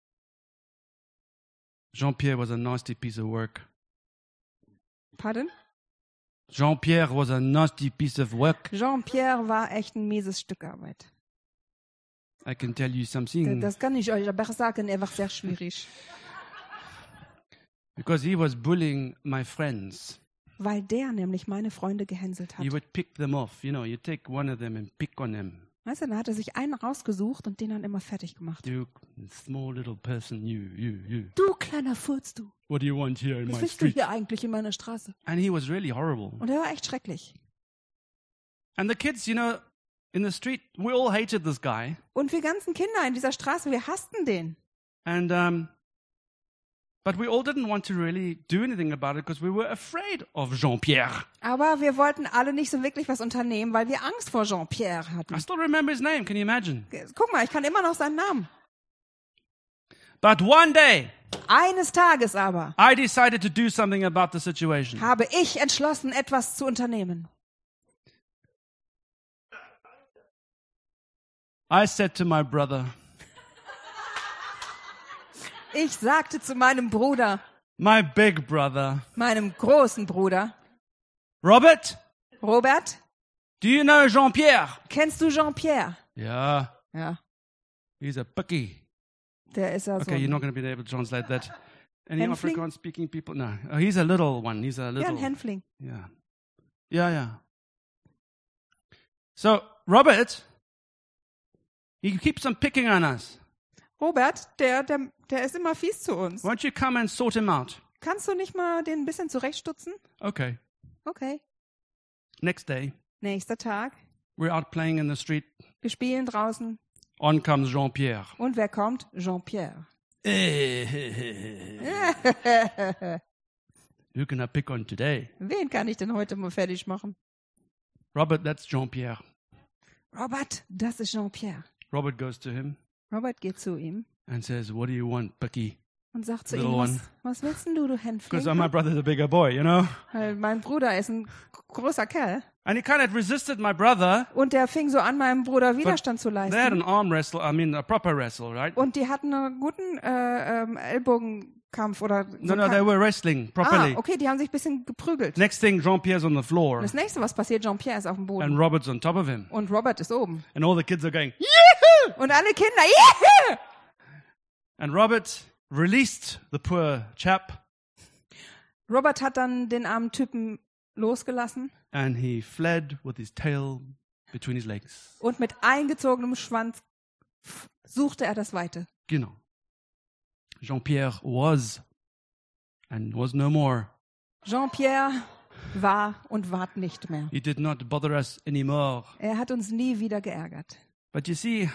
Jean-Pierre was a nasty piece of work. Pardon? Jean-Pierre was a nasty piece of work. Jean-Pierre war echt ein mieses Stück Arbeit. I can tell you something. Das kann ich euch aber sagen, er war sehr schwierig. Because he was bullying my friends. Weil der nämlich meine Freunde gehänselt hat. He would pick them off. You know, you take one of them and pick on them. Weißt du, da hat er sich einen rausgesucht und den dann immer fertig gemacht. You small little person, you. Du kleiner Furz, du. What do you want here in Was my willst du street? hier eigentlich in meiner Straße? And he was really horrible. Und er war echt schrecklich. And the kids, you know, in the street, we all hated this guy. Und wir ganzen Kinder in dieser Straße, wir hassten den. And but we all didn't want to really do anything about it because we were afraid of Jean-Pierre. Aber wir wollten alle nicht so wirklich was unternehmen, weil wir Angst vor Jean-Pierre I hatten. still remember his name. Can you imagine? Guck mal, ich kann immer noch seinen Namen. But one day, Eines Tages aber I decided to do something about the situation. habe ich entschlossen, etwas zu unternehmen. I said to my brother, Ich sagte zu meinem Bruder, my big brother, meinem großen Bruder, Robert, Robert, do you know Jean-Pierre? kennst du Jean-Pierre? Yeah, Ja, he's a bookie. der ist ja so. Okay, you're not going to be able to translate that. Any Hänfling? Afrikaans-speaking people? No. Oh, he's a little one. He's a Ja, little. ein Hänfling. Yeah. So, Robert, he keeps on picking on us. Robert, der ist immer fies zu uns. Won't you come and sort him out? Kannst du nicht mal den ein bisschen zurechtstutzen? Okay. Okay. Next day, Nächster Tag. we're out playing in the street. Wir spielen draußen. On comes Jean-Pierre. Und wer kommt? Jean-Pierre. Who can I pick on today? Wen kann ich denn heute mal fertig machen? Robert, that's Jean-Pierre. Robert, das ist Jean-Pierre. Robert goes to him Robert geht zu ihm and says, what do you want, Bucky? und sagt zu Little ihm, one. was willst denn du Because Hänfling? my brother's a bigger boy, you know? Weil mein Bruder ist ein großer Kerl. And he kind of resisted my brother. Und der fing so an, meinem Bruder Widerstand zu They had leisten. an arm wrestle, a proper wrestle, right? Und die hatten einen guten Ellbogenkampf oder so. No, they were wrestling properly. Okay, die haben sich ein bisschen geprügelt. Next thing, Jean-Pierre's on the floor. Das nächste, was passiert, Jean-Pierre ist auf dem And Boden. Robert's on top of him. Und Robert ist oben. And all the kids are going, Und alle Kinder, yeah! and Robert released the poor chap Robert hat dann den armen Typen losgelassen and he fled with his tail between his legs. und mit eingezogenem Schwanz suchte er das Weite. Genau. Jean-Pierre was and was no more. Jean-Pierre war und ward nicht mehr. He did not bother us anymore. Er hat uns nie wieder geärgert. But you see,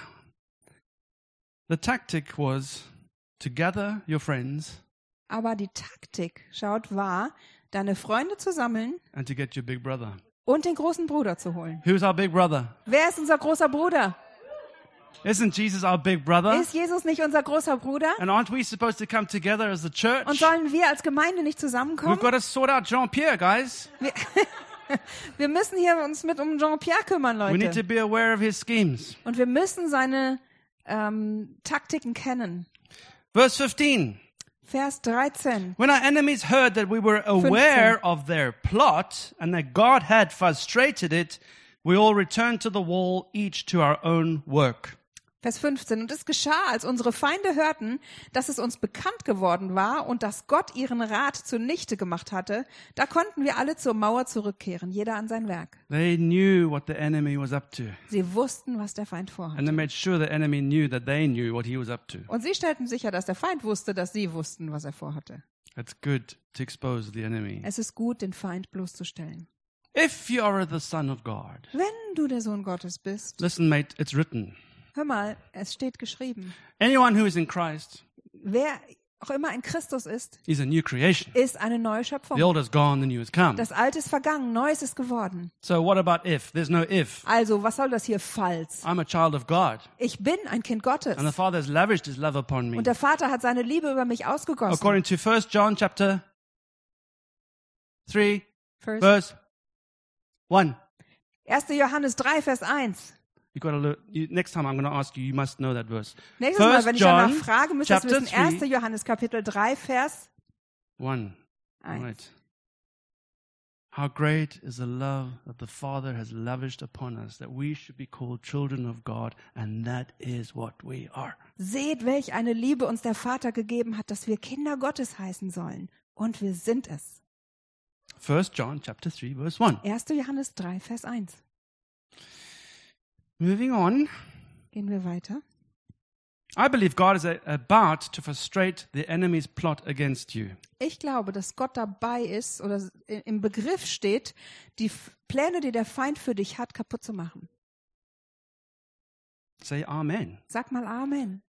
the tactic was to gather your friends Aber die Taktik, schaut, war, deine Freunde zu sammeln and to get your big brother. und den großen Bruder zu holen. Who's our big brother? Wer ist unser großer Bruder? Isn't Jesus our big brother? Ist Jesus nicht unser großer Bruder? And aren't we supposed to come together as a church? Und sollen wir als Gemeinde nicht We've zusammenkommen? got to sort out Jean-Pierre, guys. Wir müssen hier uns um Jean-Pierre kümmern, We need to Leute. be aware of his schemes. Und wir müssen seine Taktiken kennen. Verse 15. Vers 13. When our enemies heard that we were aware of their plot and that God had frustrated it, we all returned to the wall, each to our own work. Vers 15. Und es geschah, als unsere Feinde hörten, dass es uns bekannt geworden war und dass Gott ihren Rat zunichte gemacht hatte, da konnten wir alle zur Mauer zurückkehren, jeder an sein Werk. They knew what the enemy was up to. Sie wussten, was der Feind And vorhatte. they made sure the enemy knew that they knew what he was up to. Und sie stellten sicher, dass der Feind wusste, dass sie wussten, was er vorhatte. It's good to expose the enemy. Es ist gut, den Feind bloßzustellen. If you are the son of God, Wenn du der Sohn Gottes bist, listen, mate, it's written. hör mal, es steht geschrieben. Anyone who is in Christ Wer auch immer ein Christus ist, is a new creation. ist eine neue The Schöpfung. old has gone, the new has come. Das Alte ist vergangen, Neues ist geworden. So what about if? There's no if. Also, was soll das hier falls? I'm a child of God, Ich bin ein Kind Gottes. and the Father has lavished His love upon me. Und der Vater hat seine Liebe über mich ausgegossen. According to 1 John chapter 3, First- verse 1. 1. Johannes 3, Vers 1. You've got to look. Next time I'm going to ask you, you must know that verse. Nächstes Mal, 1 wenn ich danach John frage, müsst ihr es chapter wissen. 1. 3, Johannes Kapitel 3, Vers 1. 1. Right. How great is the love that the Father has lavished upon us, that we should be called children of God, and that is what we are. Seht, welch eine Liebe uns der Vater gegeben hat, dass wir Kinder Gottes heißen sollen. Und wir sind es. 1 John chapter 3, verse 1. 1. Johannes 3, Vers 1. Moving on. Gehen wir weiter. I believe God is about to frustrate the enemy's plot against you. Ich glaube, dass Gott dabei ist oder im Begriff steht, die Pläne, die der Feind für dich hat, kaputt zu machen. Say amen. Sag mal Amen.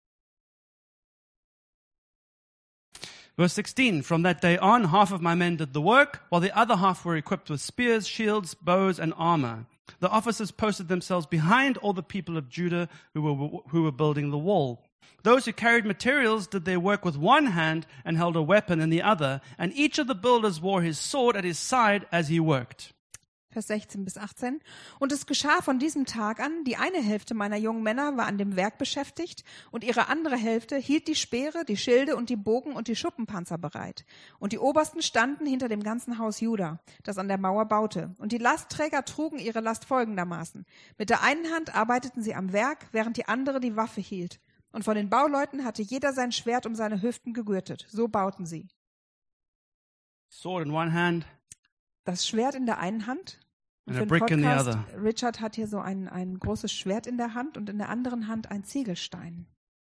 Verse 16, from that day on, half of my men did the work, while the other half were equipped with spears, shields, bows, and armor. The officers posted themselves behind all the people of Judah who were building the wall. Those who carried materials did their work with one hand and held a weapon in the other, and each of the builders wore his sword at his side as he worked. Vers 16 bis 18. Und es geschah von diesem Tag an, die eine Hälfte meiner jungen Männer war an dem Werk beschäftigt und ihre andere Hälfte hielt die Speere, die Schilde und die Bogen und die Schuppenpanzer bereit. Und die Obersten standen hinter dem ganzen Haus Juda, das an der Mauer baute. Und die Lastträger trugen ihre Last folgendermaßen. Mit der einen Hand arbeiteten sie am Werk, während die andere die Waffe hielt. Und von den Bauleuten hatte jeder sein Schwert um seine Hüften gegürtet. So bauten sie. Sword in one hand Das Schwert in der einen Hand. and Für a den brick in the Podcast, other. Richard hat hier so ein großes Schwert in der Hand und in der anderen Hand ein Ziegelstein.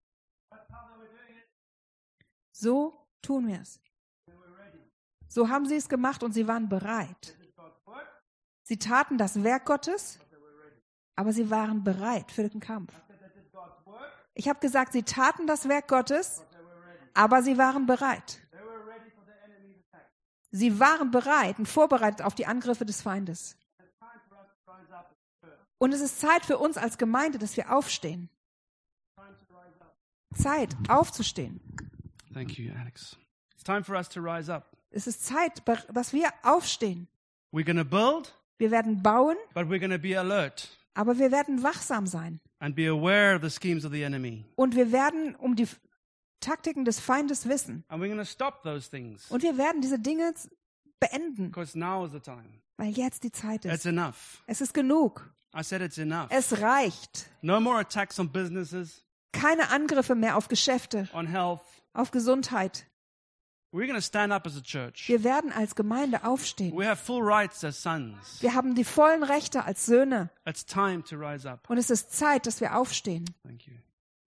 So tun wir es. So haben sie es gemacht und sie waren bereit. Sie taten das Werk Gottes, aber sie waren bereit für den Kampf. Ich habe gesagt, sie taten das Werk Gottes, aber sie waren bereit. Sie waren bereit und vorbereitet auf die Angriffe des Feindes. Und es ist Zeit für uns als Gemeinde, dass wir aufstehen. Zeit, aufzustehen. Thank you, Alex. It's time for us to rise up. Es ist Zeit, dass wir aufstehen. We're going to build, Wir werden bauen, but we're going to be alert aber wir werden wachsam sein. and be aware of the schemes of the enemy. Und wir werden um die Taktiken des Feindes wissen. And we're going to stop those things Und wir werden diese Dinge beenden, because now is the time. weil jetzt die Zeit It's ist. enough. Es ist genug. I said it's enough. Es reicht. No more attacks on businesses, Keine Angriffe mehr auf Geschäfte, on health. auf Gesundheit. We're going to stand up as a church. Wir werden als Gemeinde aufstehen. We have full rights as sons. Wir haben die vollen Rechte als Söhne. It's time to rise up. Und es ist Zeit, dass wir aufstehen. Thank you.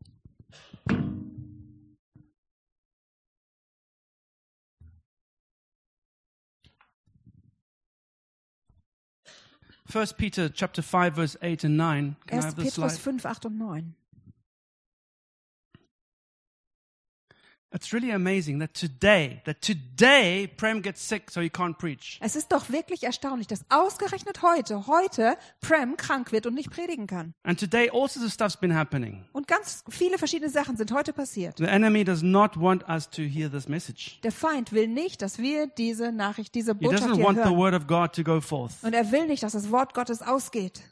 First Peter chapter 5 verse 8 and 9. Can I 1. have the Petrus slide? 5, 8 und 9. It's really amazing that today Prem gets sick so he can't preach. Es ist doch wirklich erstaunlich, dass ausgerechnet heute Prem krank wird und nicht predigen kann. And today all sorts of stuff's been happening. Und ganz viele verschiedene Sachen sind heute passiert. The enemy does not want us to hear this message. Der Feind will nicht, dass wir diese Nachricht, diese He Botschaft doesn't hier want the hören. word of God to go forth. Und er will nicht, dass das Wort Gottes ausgeht.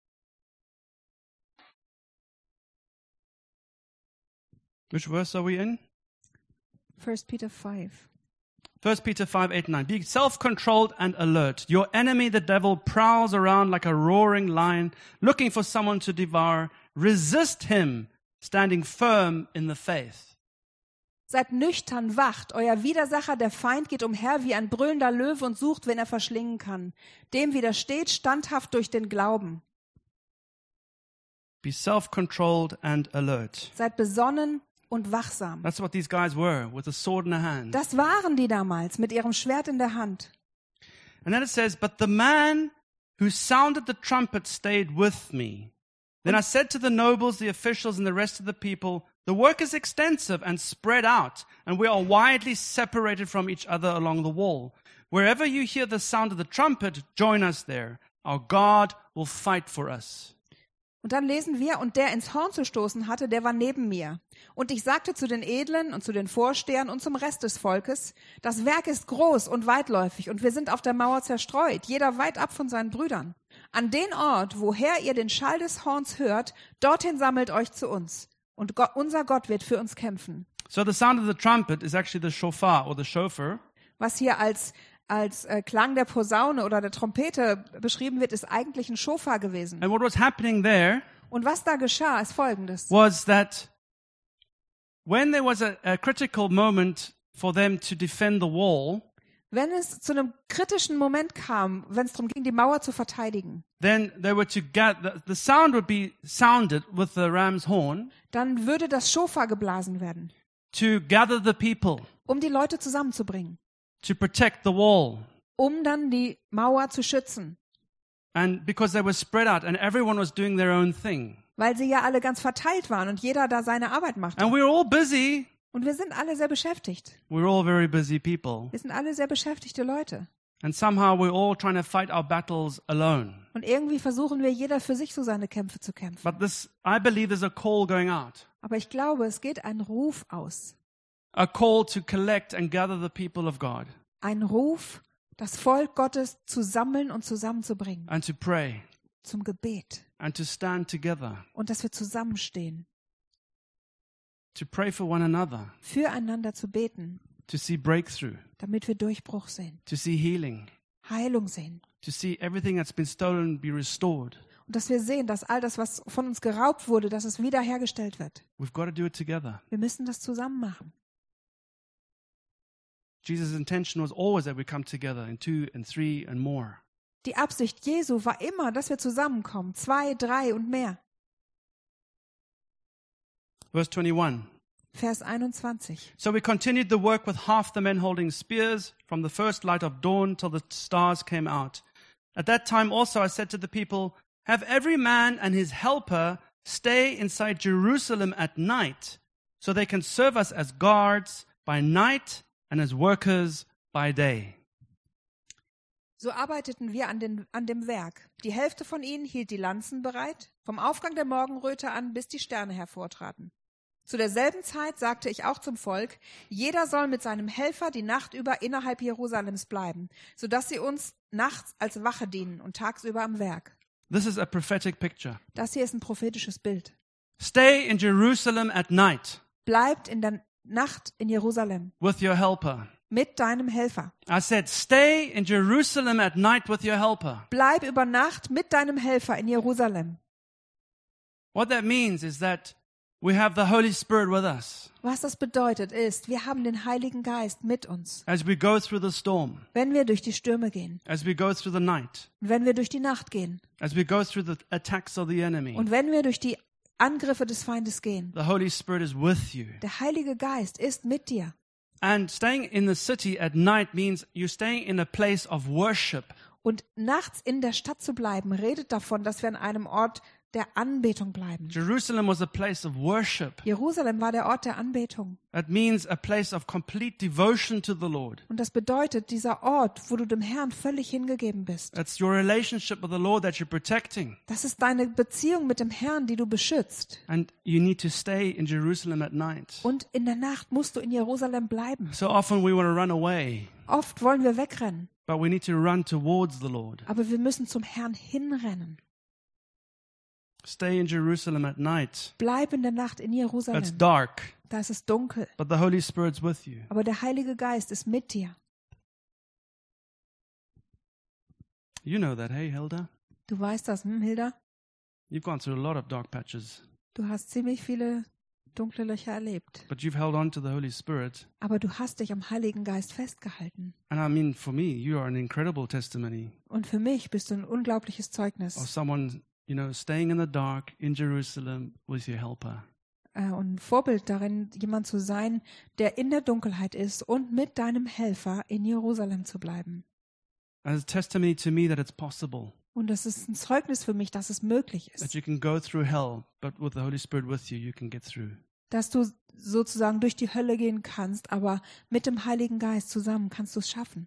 Which verse are we in? 1. Peter 5. 1 Peter 5, 8, 9. Be self-controlled and alert. Your enemy, the devil, prowls around like a roaring lion, looking for someone to devour. Resist him, standing firm in the faith. Seid nüchtern, wacht. Euer Widersacher, der Feind, geht umher wie ein brüllender Löwe und sucht, wen er verschlingen kann. Dem widersteht standhaft durch den Glauben. Be self-controlled and alert. Seid besonnen und wachsam. That's what these guys were, with a sword in their hand. Das waren die damals mit ihrem Schwert in der Hand. And then it says, but the man who sounded the trumpet stayed with me. Then I said to the nobles, the officials, and the rest of the people, The work is extensive and spread out, and we are widely separated from each other along the wall. Wherever you hear the sound of the trumpet, join us there. Our God will fight for us. Und dann lesen wir, und der ins Horn zu stoßen hatte, der war neben mir. Und ich sagte zu den Edlen und zu den Vorstehern und zum Rest des Volkes, das Werk ist groß und weitläufig, und wir sind auf der Mauer zerstreut, jeder weit ab von seinen Brüdern. An den Ort, woher ihr den Schall des Horns hört, dorthin sammelt euch zu uns. Und unser Gott wird für uns kämpfen. So the sound of the trumpet is actually the shofar or the shofar. Was hier als Klang der Posaune oder der Trompete beschrieben wird, ist eigentlich ein Schofar gewesen. And what was happening there Und was da geschah, ist Folgendes. was that when there was a critical moment for them to defend the wall, Wenn es zu einem kritischen Moment kam, wenn es darum ging, die Mauer zu verteidigen, then they were to gather, the sound would be sounded with the ram's horn dann würde das Schofar geblasen werden, to gather the people, um die Leute zusammenzubringen, to protect the wall. um dann die Mauer zu schützen, And because they were spread out and everyone was doing their own thing. weil sie ja alle ganz verteilt waren und jeder da seine Arbeit machte. And we were all busy. Und wir sind alle sehr beschäftigt. We're all very busy people. Wir sind alle sehr beschäftigte Leute. And somehow we're all trying to fight our battles alone. Und irgendwie versuchen wir jeder für sich so seine Kämpfe zu kämpfen. But I believe there's a call going out. Aber ich glaube, es geht ein Ruf aus. A call to collect and gather the people of God Ein Ruf, das Volk Gottes zu sammeln und zusammenzubringen. and to pray Zum Gebet. and to stand together, Und dass wir zusammenstehen. to pray for one another, Füreinander zu beten, to see breakthrough, damit wir Durchbruch sehen. to see healing, Heilung sehen. to see everything that's been stolen be restored. Und dass wir sehen, dass all das, was von uns geraubt wurde, dass es wiederhergestellt wird. We've got to do it together. Wir müssen das zusammen machen. Jesus' intention was always that we come together in 2 and 3 and more. Die Absicht Jesu war immer, dass wir zusammenkommen. 2, 3 und mehr. Verse 21. Vers 21. So we continued the work with half the men holding spears from the first light of dawn till the stars came out. At that time also I said to the people, have every man and his helper stay inside Jerusalem at night, so they can serve us as guards by night and as workers by day. So arbeiteten wir an dem Werk. Die Hälfte von ihnen hielt die Lanzen bereit, vom Aufgang der Morgenröte an, bis die Sterne hervortraten. Zu derselben Zeit sagte ich auch zum Volk, jeder soll mit seinem Helfer die Nacht über innerhalb Jerusalems bleiben, sodass sie uns nachts als Wache dienen und tagsüber am Werk. This is a prophetic picture. Das hier ist ein prophetisches Bild. Stay in Jerusalem at night Bleibt in der Nacht in Jerusalem with your helper. mit deinem Helfer. I said, stay in Jerusalem at night with your helper. Bleib über Nacht mit deinem Helfer in Jerusalem. What that means is that we have the Holy Spirit with us Was das bedeutet ist, wir haben den Heiligen Geist mit uns, as we go through the storm, wenn wir durch die Stürme gehen, as we go through the night, und wenn wir durch die Nacht gehen as we go through the attacks of the enemy. und wenn wir durch die Angriffe des Feindes gehen. The Holy Spirit is with you. Der Heilige Geist ist mit dir. And staying in the city at night means you're staying in a place of worship. Und nachts in der Stadt zu bleiben, redet davon, dass wir an einem Ort der Anbetung bleiben. Jerusalem was a place of worship. Jerusalem war der Ort der Anbetung. That means a place of complete devotion to the Lord. Und das bedeutet, dieser Ort, wo du dem Herrn völlig hingegeben bist. That's your relationship with the Lord that you're protecting. Das ist deine Beziehung mit dem Herrn, die du beschützt. And you need to stay in Jerusalem at night. Und in der Nacht musst du in Jerusalem bleiben. So often we want to run away, Oft wollen wir wegrennen, but we need to run towards the Lord. aber wir müssen zum Herrn hinrennen. Stay in Jerusalem at night. Bleib in der Nacht in It's Jerusalem. dark, Da ist es dunkel, but the Holy Spirit's with you. aber der Heilige Geist ist mit dir. You know that, hey, Hilda? Du weißt das, Hilda? You've gone through a lot of dark patches, Du hast ziemlich viele dunkle Löcher erlebt. but you've held on to the Holy Spirit. Aber du hast dich am Heiligen Geist festgehalten. And I mean, for me, you are an incredible testimony Und für mich bist du ein unglaubliches of Zeugnis. someone, staying in the dark in Jerusalem with your helper. Und ein Vorbild darin, jemand zu sein, der in der Dunkelheit ist und mit deinem Helfer in Jerusalem zu bleiben. As a testimony to me that it's possible, Und das ist ein Zeugnis für mich, dass es möglich that ist. you can go through hell, but with the Holy Spirit with you, you can get through. dass du sozusagen durch die Hölle gehen kannst, aber mit dem Heiligen Geist zusammen kannst du es schaffen.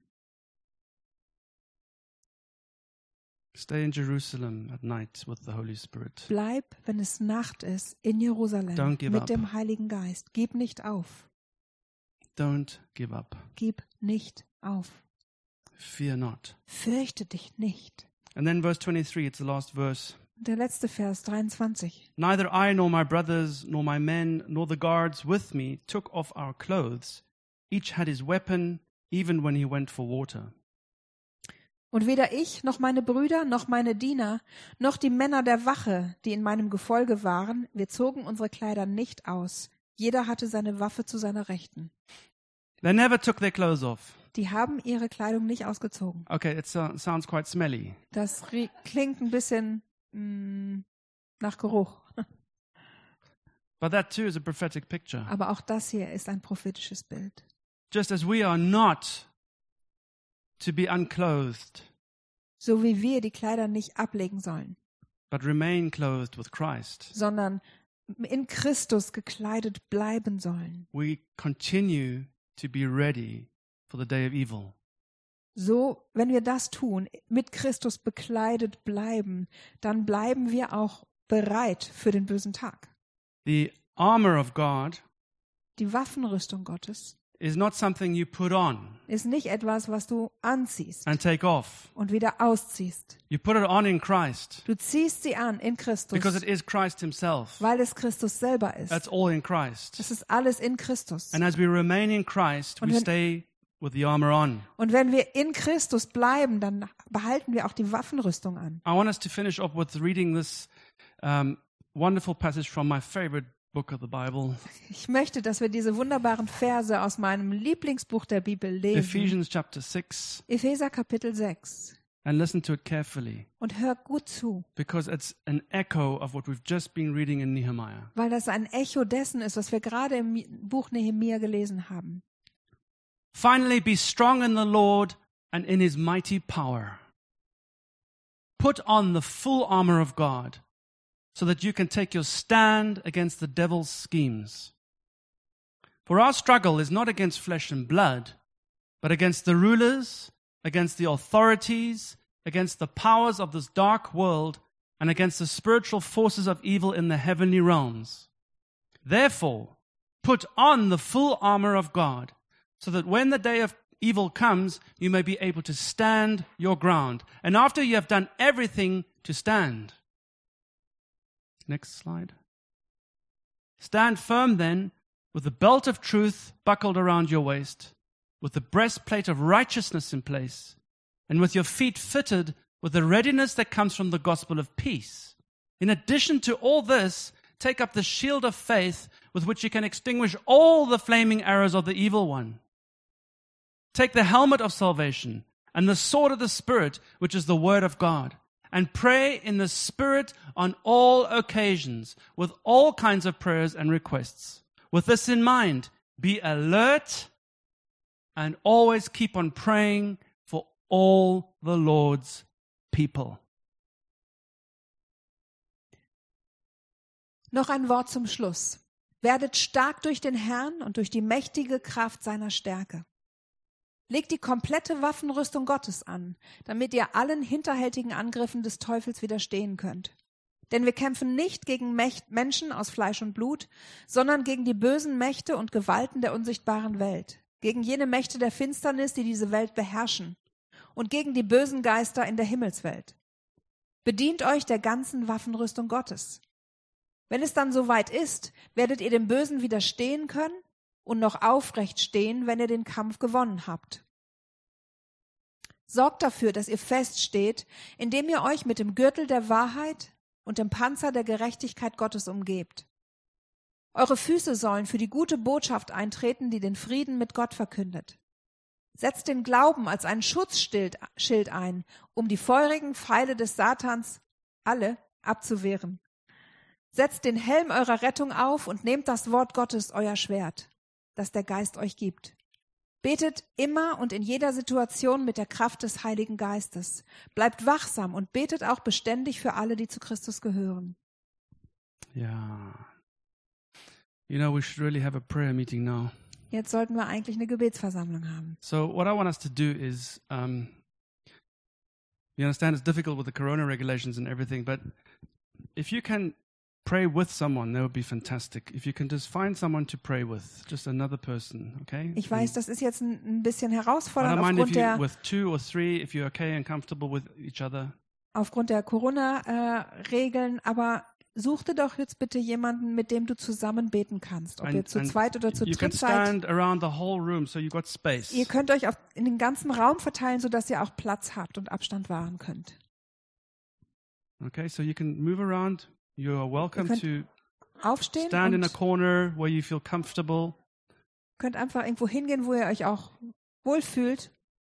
Stay in Jerusalem at night with the Holy Spirit. Bleib, wenn es Nacht ist, in Jerusalem Don't give mit up. dem Heiligen Geist. Gib nicht auf. Don't give up. Gib nicht auf. Fear not. Fürchte dich nicht. And then verse 23, it's the last verse. Der letzte Vers, 23. Neither I nor my brothers nor my men nor the guards with me took off our clothes. Each had his weapon, even when he went for water. Und weder ich, noch meine Brüder, noch meine Diener, noch die Männer der Wache, die in meinem Gefolge waren, wir zogen unsere Kleider nicht aus. Jeder hatte seine Waffe zu seiner Rechten. They never took their clothes off. Die haben ihre Kleidung nicht ausgezogen. Okay, it sounds quite smelly. Das klingt ein bisschen nach Geruch. But that too is a prophetic picture. Aber auch das hier ist ein prophetisches Bild. Just as we are not to be unclothed, So wie wir die Kleider nicht ablegen sollen, but remain clothed with Christ, sondern in Christus gekleidet bleiben sollen. we continue to be ready for the day of evil. So, wenn wir das tun, mit Christus bekleidet bleiben, dann bleiben wir auch bereit für den bösen Tag. The armor of God Die Waffenrüstung Gottes is not something you put on ist nicht etwas, was du anziehst and take off. und wieder ausziehst. You put it on in Christ Du ziehst sie an in Christus, because it is Christ himself. weil es Christus selber ist. That's all in Christ. Es ist alles in Christus. And as we remain in Christ, we Und wenn- stay with the armor on. Und wenn wir in Christus bleiben, dann behalten wir auch die Waffenrüstung an. I want us to finish up with reading this wonderful passage from my favorite book of the Bible, Ich möchte, dass wir diese wunderbaren Verse aus meinem Lieblingsbuch der Bibel lesen. Ephesians chapter 6, Epheser Kapitel 6. and listen to it carefully, Und hör gut zu, because it's an echo of what we've just been reading in Nehemiah. weil das ein Echo dessen ist, was wir gerade im Buch Nehemia gelesen haben. Finally, be strong in the Lord and in his mighty power. Put on the full armor of God, so that you can take your stand against the devil's schemes. For our struggle is not against flesh and blood, but against the rulers, against the authorities, against the powers of this dark world, and against the spiritual forces of evil in the heavenly realms. Therefore, put on the full armor of God, so that when the day of evil comes, you may be able to stand your ground. And after you have done everything, to stand. Next slide. Stand firm then, with the belt of truth buckled around your waist, with the breastplate of righteousness in place, and with your feet fitted with the readiness that comes from the gospel of peace. In addition to all this, take up the shield of faith with which you can extinguish all the flaming arrows of the evil one. Take the helmet of salvation and the sword of the Spirit, which is the word of God, and pray in the Spirit on all occasions with all kinds of prayers and requests. With this in mind, be alert and always keep on praying for all the Lord's people. Noch ein Wort zum Schluss. Werdet stark durch den Herrn und durch die mächtige Kraft seiner Stärke. Legt die komplette Waffenrüstung Gottes an, damit ihr allen hinterhältigen Angriffen des Teufels widerstehen könnt. Denn wir kämpfen nicht gegen Menschen aus Fleisch und Blut, sondern gegen die bösen Mächte und Gewalten der unsichtbaren Welt, gegen jene Mächte der Finsternis, die diese Welt beherrschen, und gegen die bösen Geister in der Himmelswelt. Bedient euch der ganzen Waffenrüstung Gottes. Wenn es dann soweit ist, werdet ihr dem Bösen widerstehen können und noch aufrecht stehen, wenn ihr den Kampf gewonnen habt. Sorgt dafür, dass ihr feststeht, indem ihr euch mit dem Gürtel der Wahrheit und dem Panzer der Gerechtigkeit Gottes umgebt. Eure Füße sollen für die gute Botschaft eintreten, die den Frieden mit Gott verkündet. Setzt den Glauben als einen Schutzschild ein, um die feurigen Pfeile des Satans alle abzuwehren. Setzt den Helm eurer Rettung auf und nehmt das Wort Gottes, euer Schwert, das der Geist euch gibt. Betet immer und in jeder Situation mit der Kraft des Heiligen Geistes. Bleibt wachsam und betet auch beständig für alle, die zu Christus gehören. Yeah. You know, we should really have a prayer meeting now. Jetzt sollten wir eigentlich eine Gebetsversammlung haben. So what I want us to do is, you understand it's difficult with the corona regulations and everything, but if you can pray with someone, that would be fantastic. If you can just find someone to pray with, just another person, okay? Ich weiß, das ist jetzt ein bisschen I herausfordernd don't mind if aufgrund you, der, with 2 or 3, if you're okay and comfortable with each other. aufgrund der Corona-Regeln, aber such dir doch jetzt bitte jemanden, mit dem du zusammen beten kannst. Ob ihr zu zweit oder zu you can dritt seid. stand around the whole room, so you've got space. Ihr könnt euch in den ganzen Raum verteilen, sodass ihr auch Platz habt und Abstand wahren könnt. Okay, so you can move around. You are welcome könnt to Aufstehen stand in a und corner where you feel comfortable. könnt einfach irgendwo hingehen, wo ihr euch auch wohlfühlt.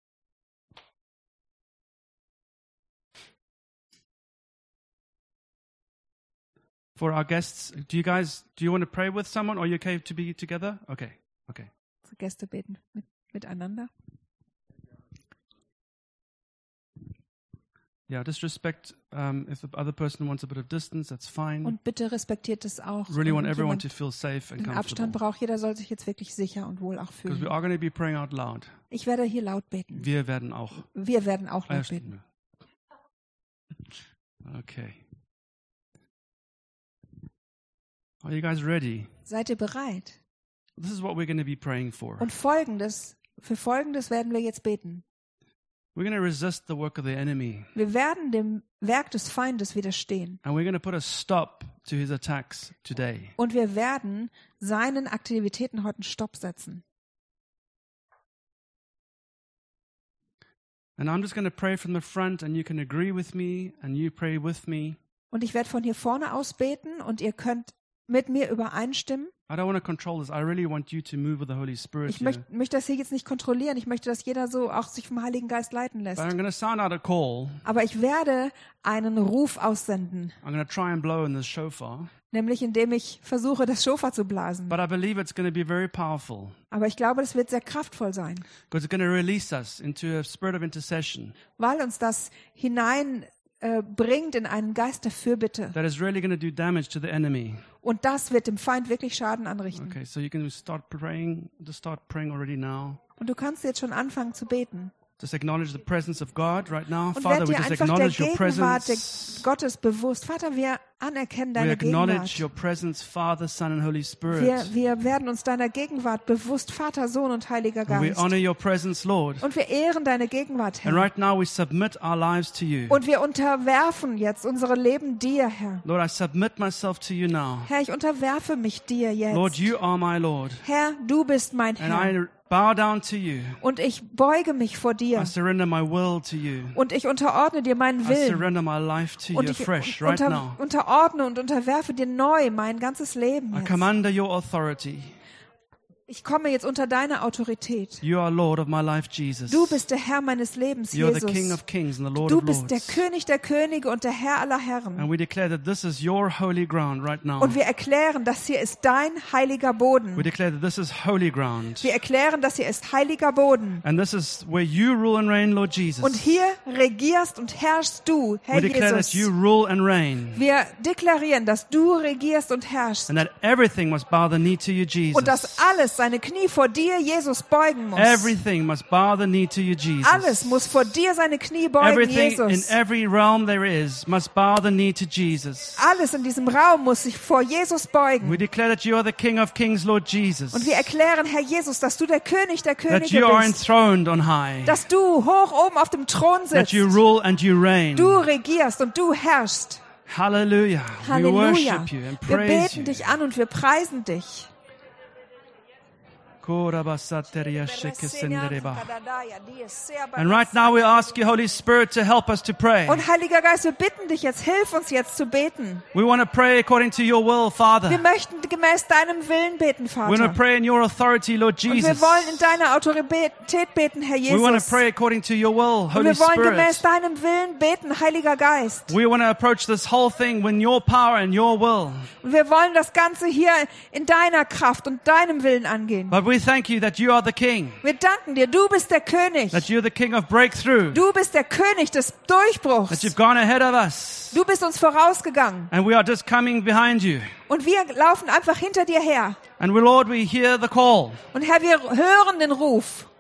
For our guests, do you want to pray with someone, or are you okay to be together? Okay. Unsere Gäste beten miteinander. Yeah, just respect if the other person wants a bit of distance, that's fine. Und bitte respektiert es auch. Really want wenn everyone jemand to feel safe and den Abstand comfortable. braucht. Jeder soll sich jetzt wirklich sicher und wohl auch Because we fühlen. are going to be praying out loud. Ich werde hier laut beten. Wir werden auch. Wir werden auch Ah, ja, laut beten. stimmt. Okay. Are you guys ready? Seid ihr bereit? This is what we're going to be praying for. Und für Folgendes werden wir jetzt beten. We're going to resist the work of the enemy. Wir werden dem Werk des Feindes widerstehen. And we're going to put a stop to his attacks today. Und wir werden seinen Aktivitäten heute einen Stopp setzen. And I'm just going to pray from the front, and you can agree with me, and you pray with me. Und ich werde von hier vorne aus beten und ihr könnt mit mir übereinstimmen. I don't want to control this. I really want you to move with the Holy Spirit Ich here. möchte das hier jetzt nicht kontrollieren. Ich möchte, dass jeder so auch sich vom Heiligen Geist leiten lässt. But I'm going to sound out a call. Aber ich werde einen Ruf aussenden, I'm going to try and blow in the shofar. nämlich indem ich versuche, das Shofar zu blasen. But I believe it's going to be very powerful Aber ich glaube, das wird sehr kraftvoll sein, because it's going to release us into a spirit of intercession weil uns das hineinbringt in einen Geist der Fürbitte. that is really going to do damage to the enemy. Und das wird dem Feind wirklich Schaden anrichten. Okay, so you can start praying already now. Und du kannst jetzt schon anfangen zu beten. Just acknowledge the presence of God right now. Und Father, werd we dir just einfach der acknowledge your Gegenwart presence. Gottes bewusst. Vater, wir anerkennen We deine acknowledge Gegenwart. your presence, Father, Son, and Holy Spirit. Wir werden uns deiner Gegenwart bewusst, Vater, Sohn und Heiliger And we Geist. honor your presence, Lord. Und wir ehren deine Gegenwart, And Herr. right now we submit our lives to you. Und wir unterwerfen jetzt unsere Leben dir, Herr. Lord, I submit myself to you now. Herr, ich unterwerfe mich dir Lord, jetzt. you are my Lord. Herr, du bist mein And Herr. I bow down to you. Und ich beuge mich vor I dir. surrender my will to you. Und ich unterordne dir meinen I Willen. surrender my life to you Und ich afresh right now. unterordne und unterwerfe dir neu mein ganzes Leben I jetzt. come under your authority. Ich komme jetzt unter deine Autorität. You are Lord of my life, Jesus. Du bist der Herr meines Lebens, You are the King Jesus. of kings and the Lord Du of bist der lords. König der Könige und der Herr aller Herren. And we declare that this is your holy ground right now. Und wir erklären, das hier ist dein heiliger We Boden. declare that this is holy ground. Wir erklären, das hier ist heiliger Boden. And this is where you rule and reign, Lord Jesus. Und hier regierst und herrschst du, Herr We declare that you Jesus. rule and reign. Wir deklarieren, dass du regierst und herrschst. And that everything must bow the knee to you, Jesus. Und dass alles seine Knie vor dir, Jesus, beugen muss. Everything must bow the knee to you, Jesus. Alles muss vor dir seine Knie beugen, Everything in Jesus. every realm there is must bow the knee to Jesus. Alles in diesem Raum muss sich vor Jesus We beugen. declare that you are the King of kings, Lord Jesus. Und wir erklären, Herr Jesus, dass du der König der That Könige you are bist. enthroned on high. Dass du hoch oben auf dem Thron That sitzt. you rule and you reign. Du regierst und du herrschst. Hallelujah. We Halleluja. worship you and Wir praise beten you. dich an und wir preisen dich. And right now we ask you, Holy Spirit, to help us to pray. Und Heiliger Geist, wir bitten dich jetzt, hilf uns jetzt zu beten. We want to pray according to your will, Wir Father. möchten gemäß deinem Willen beten, We want to Vater. pray in your authority, Lord Und Jesus. wir wollen in deiner Autorität beten, Herr We want to Jesus. pray according to your will, Und Holy wir wollen gemäß Spirit. deinem Willen beten, Heiliger Geist. We want to approach this whole thing with your power and your will. Und wir wollen das Ganze hier in deiner Kraft und deinem Willen angehen. But we thank you that you are the King, Wir danken dir, du bist der König. that you're the King of breakthrough, Du bist der König des that Durchbruchs. you've gone ahead of us, Du bist uns vorausgegangen. and we are just coming behind you. Und wir laufen einfach hinter dir her. And we, Lord, we hear the call. Und Herr, wir hören den Ruf.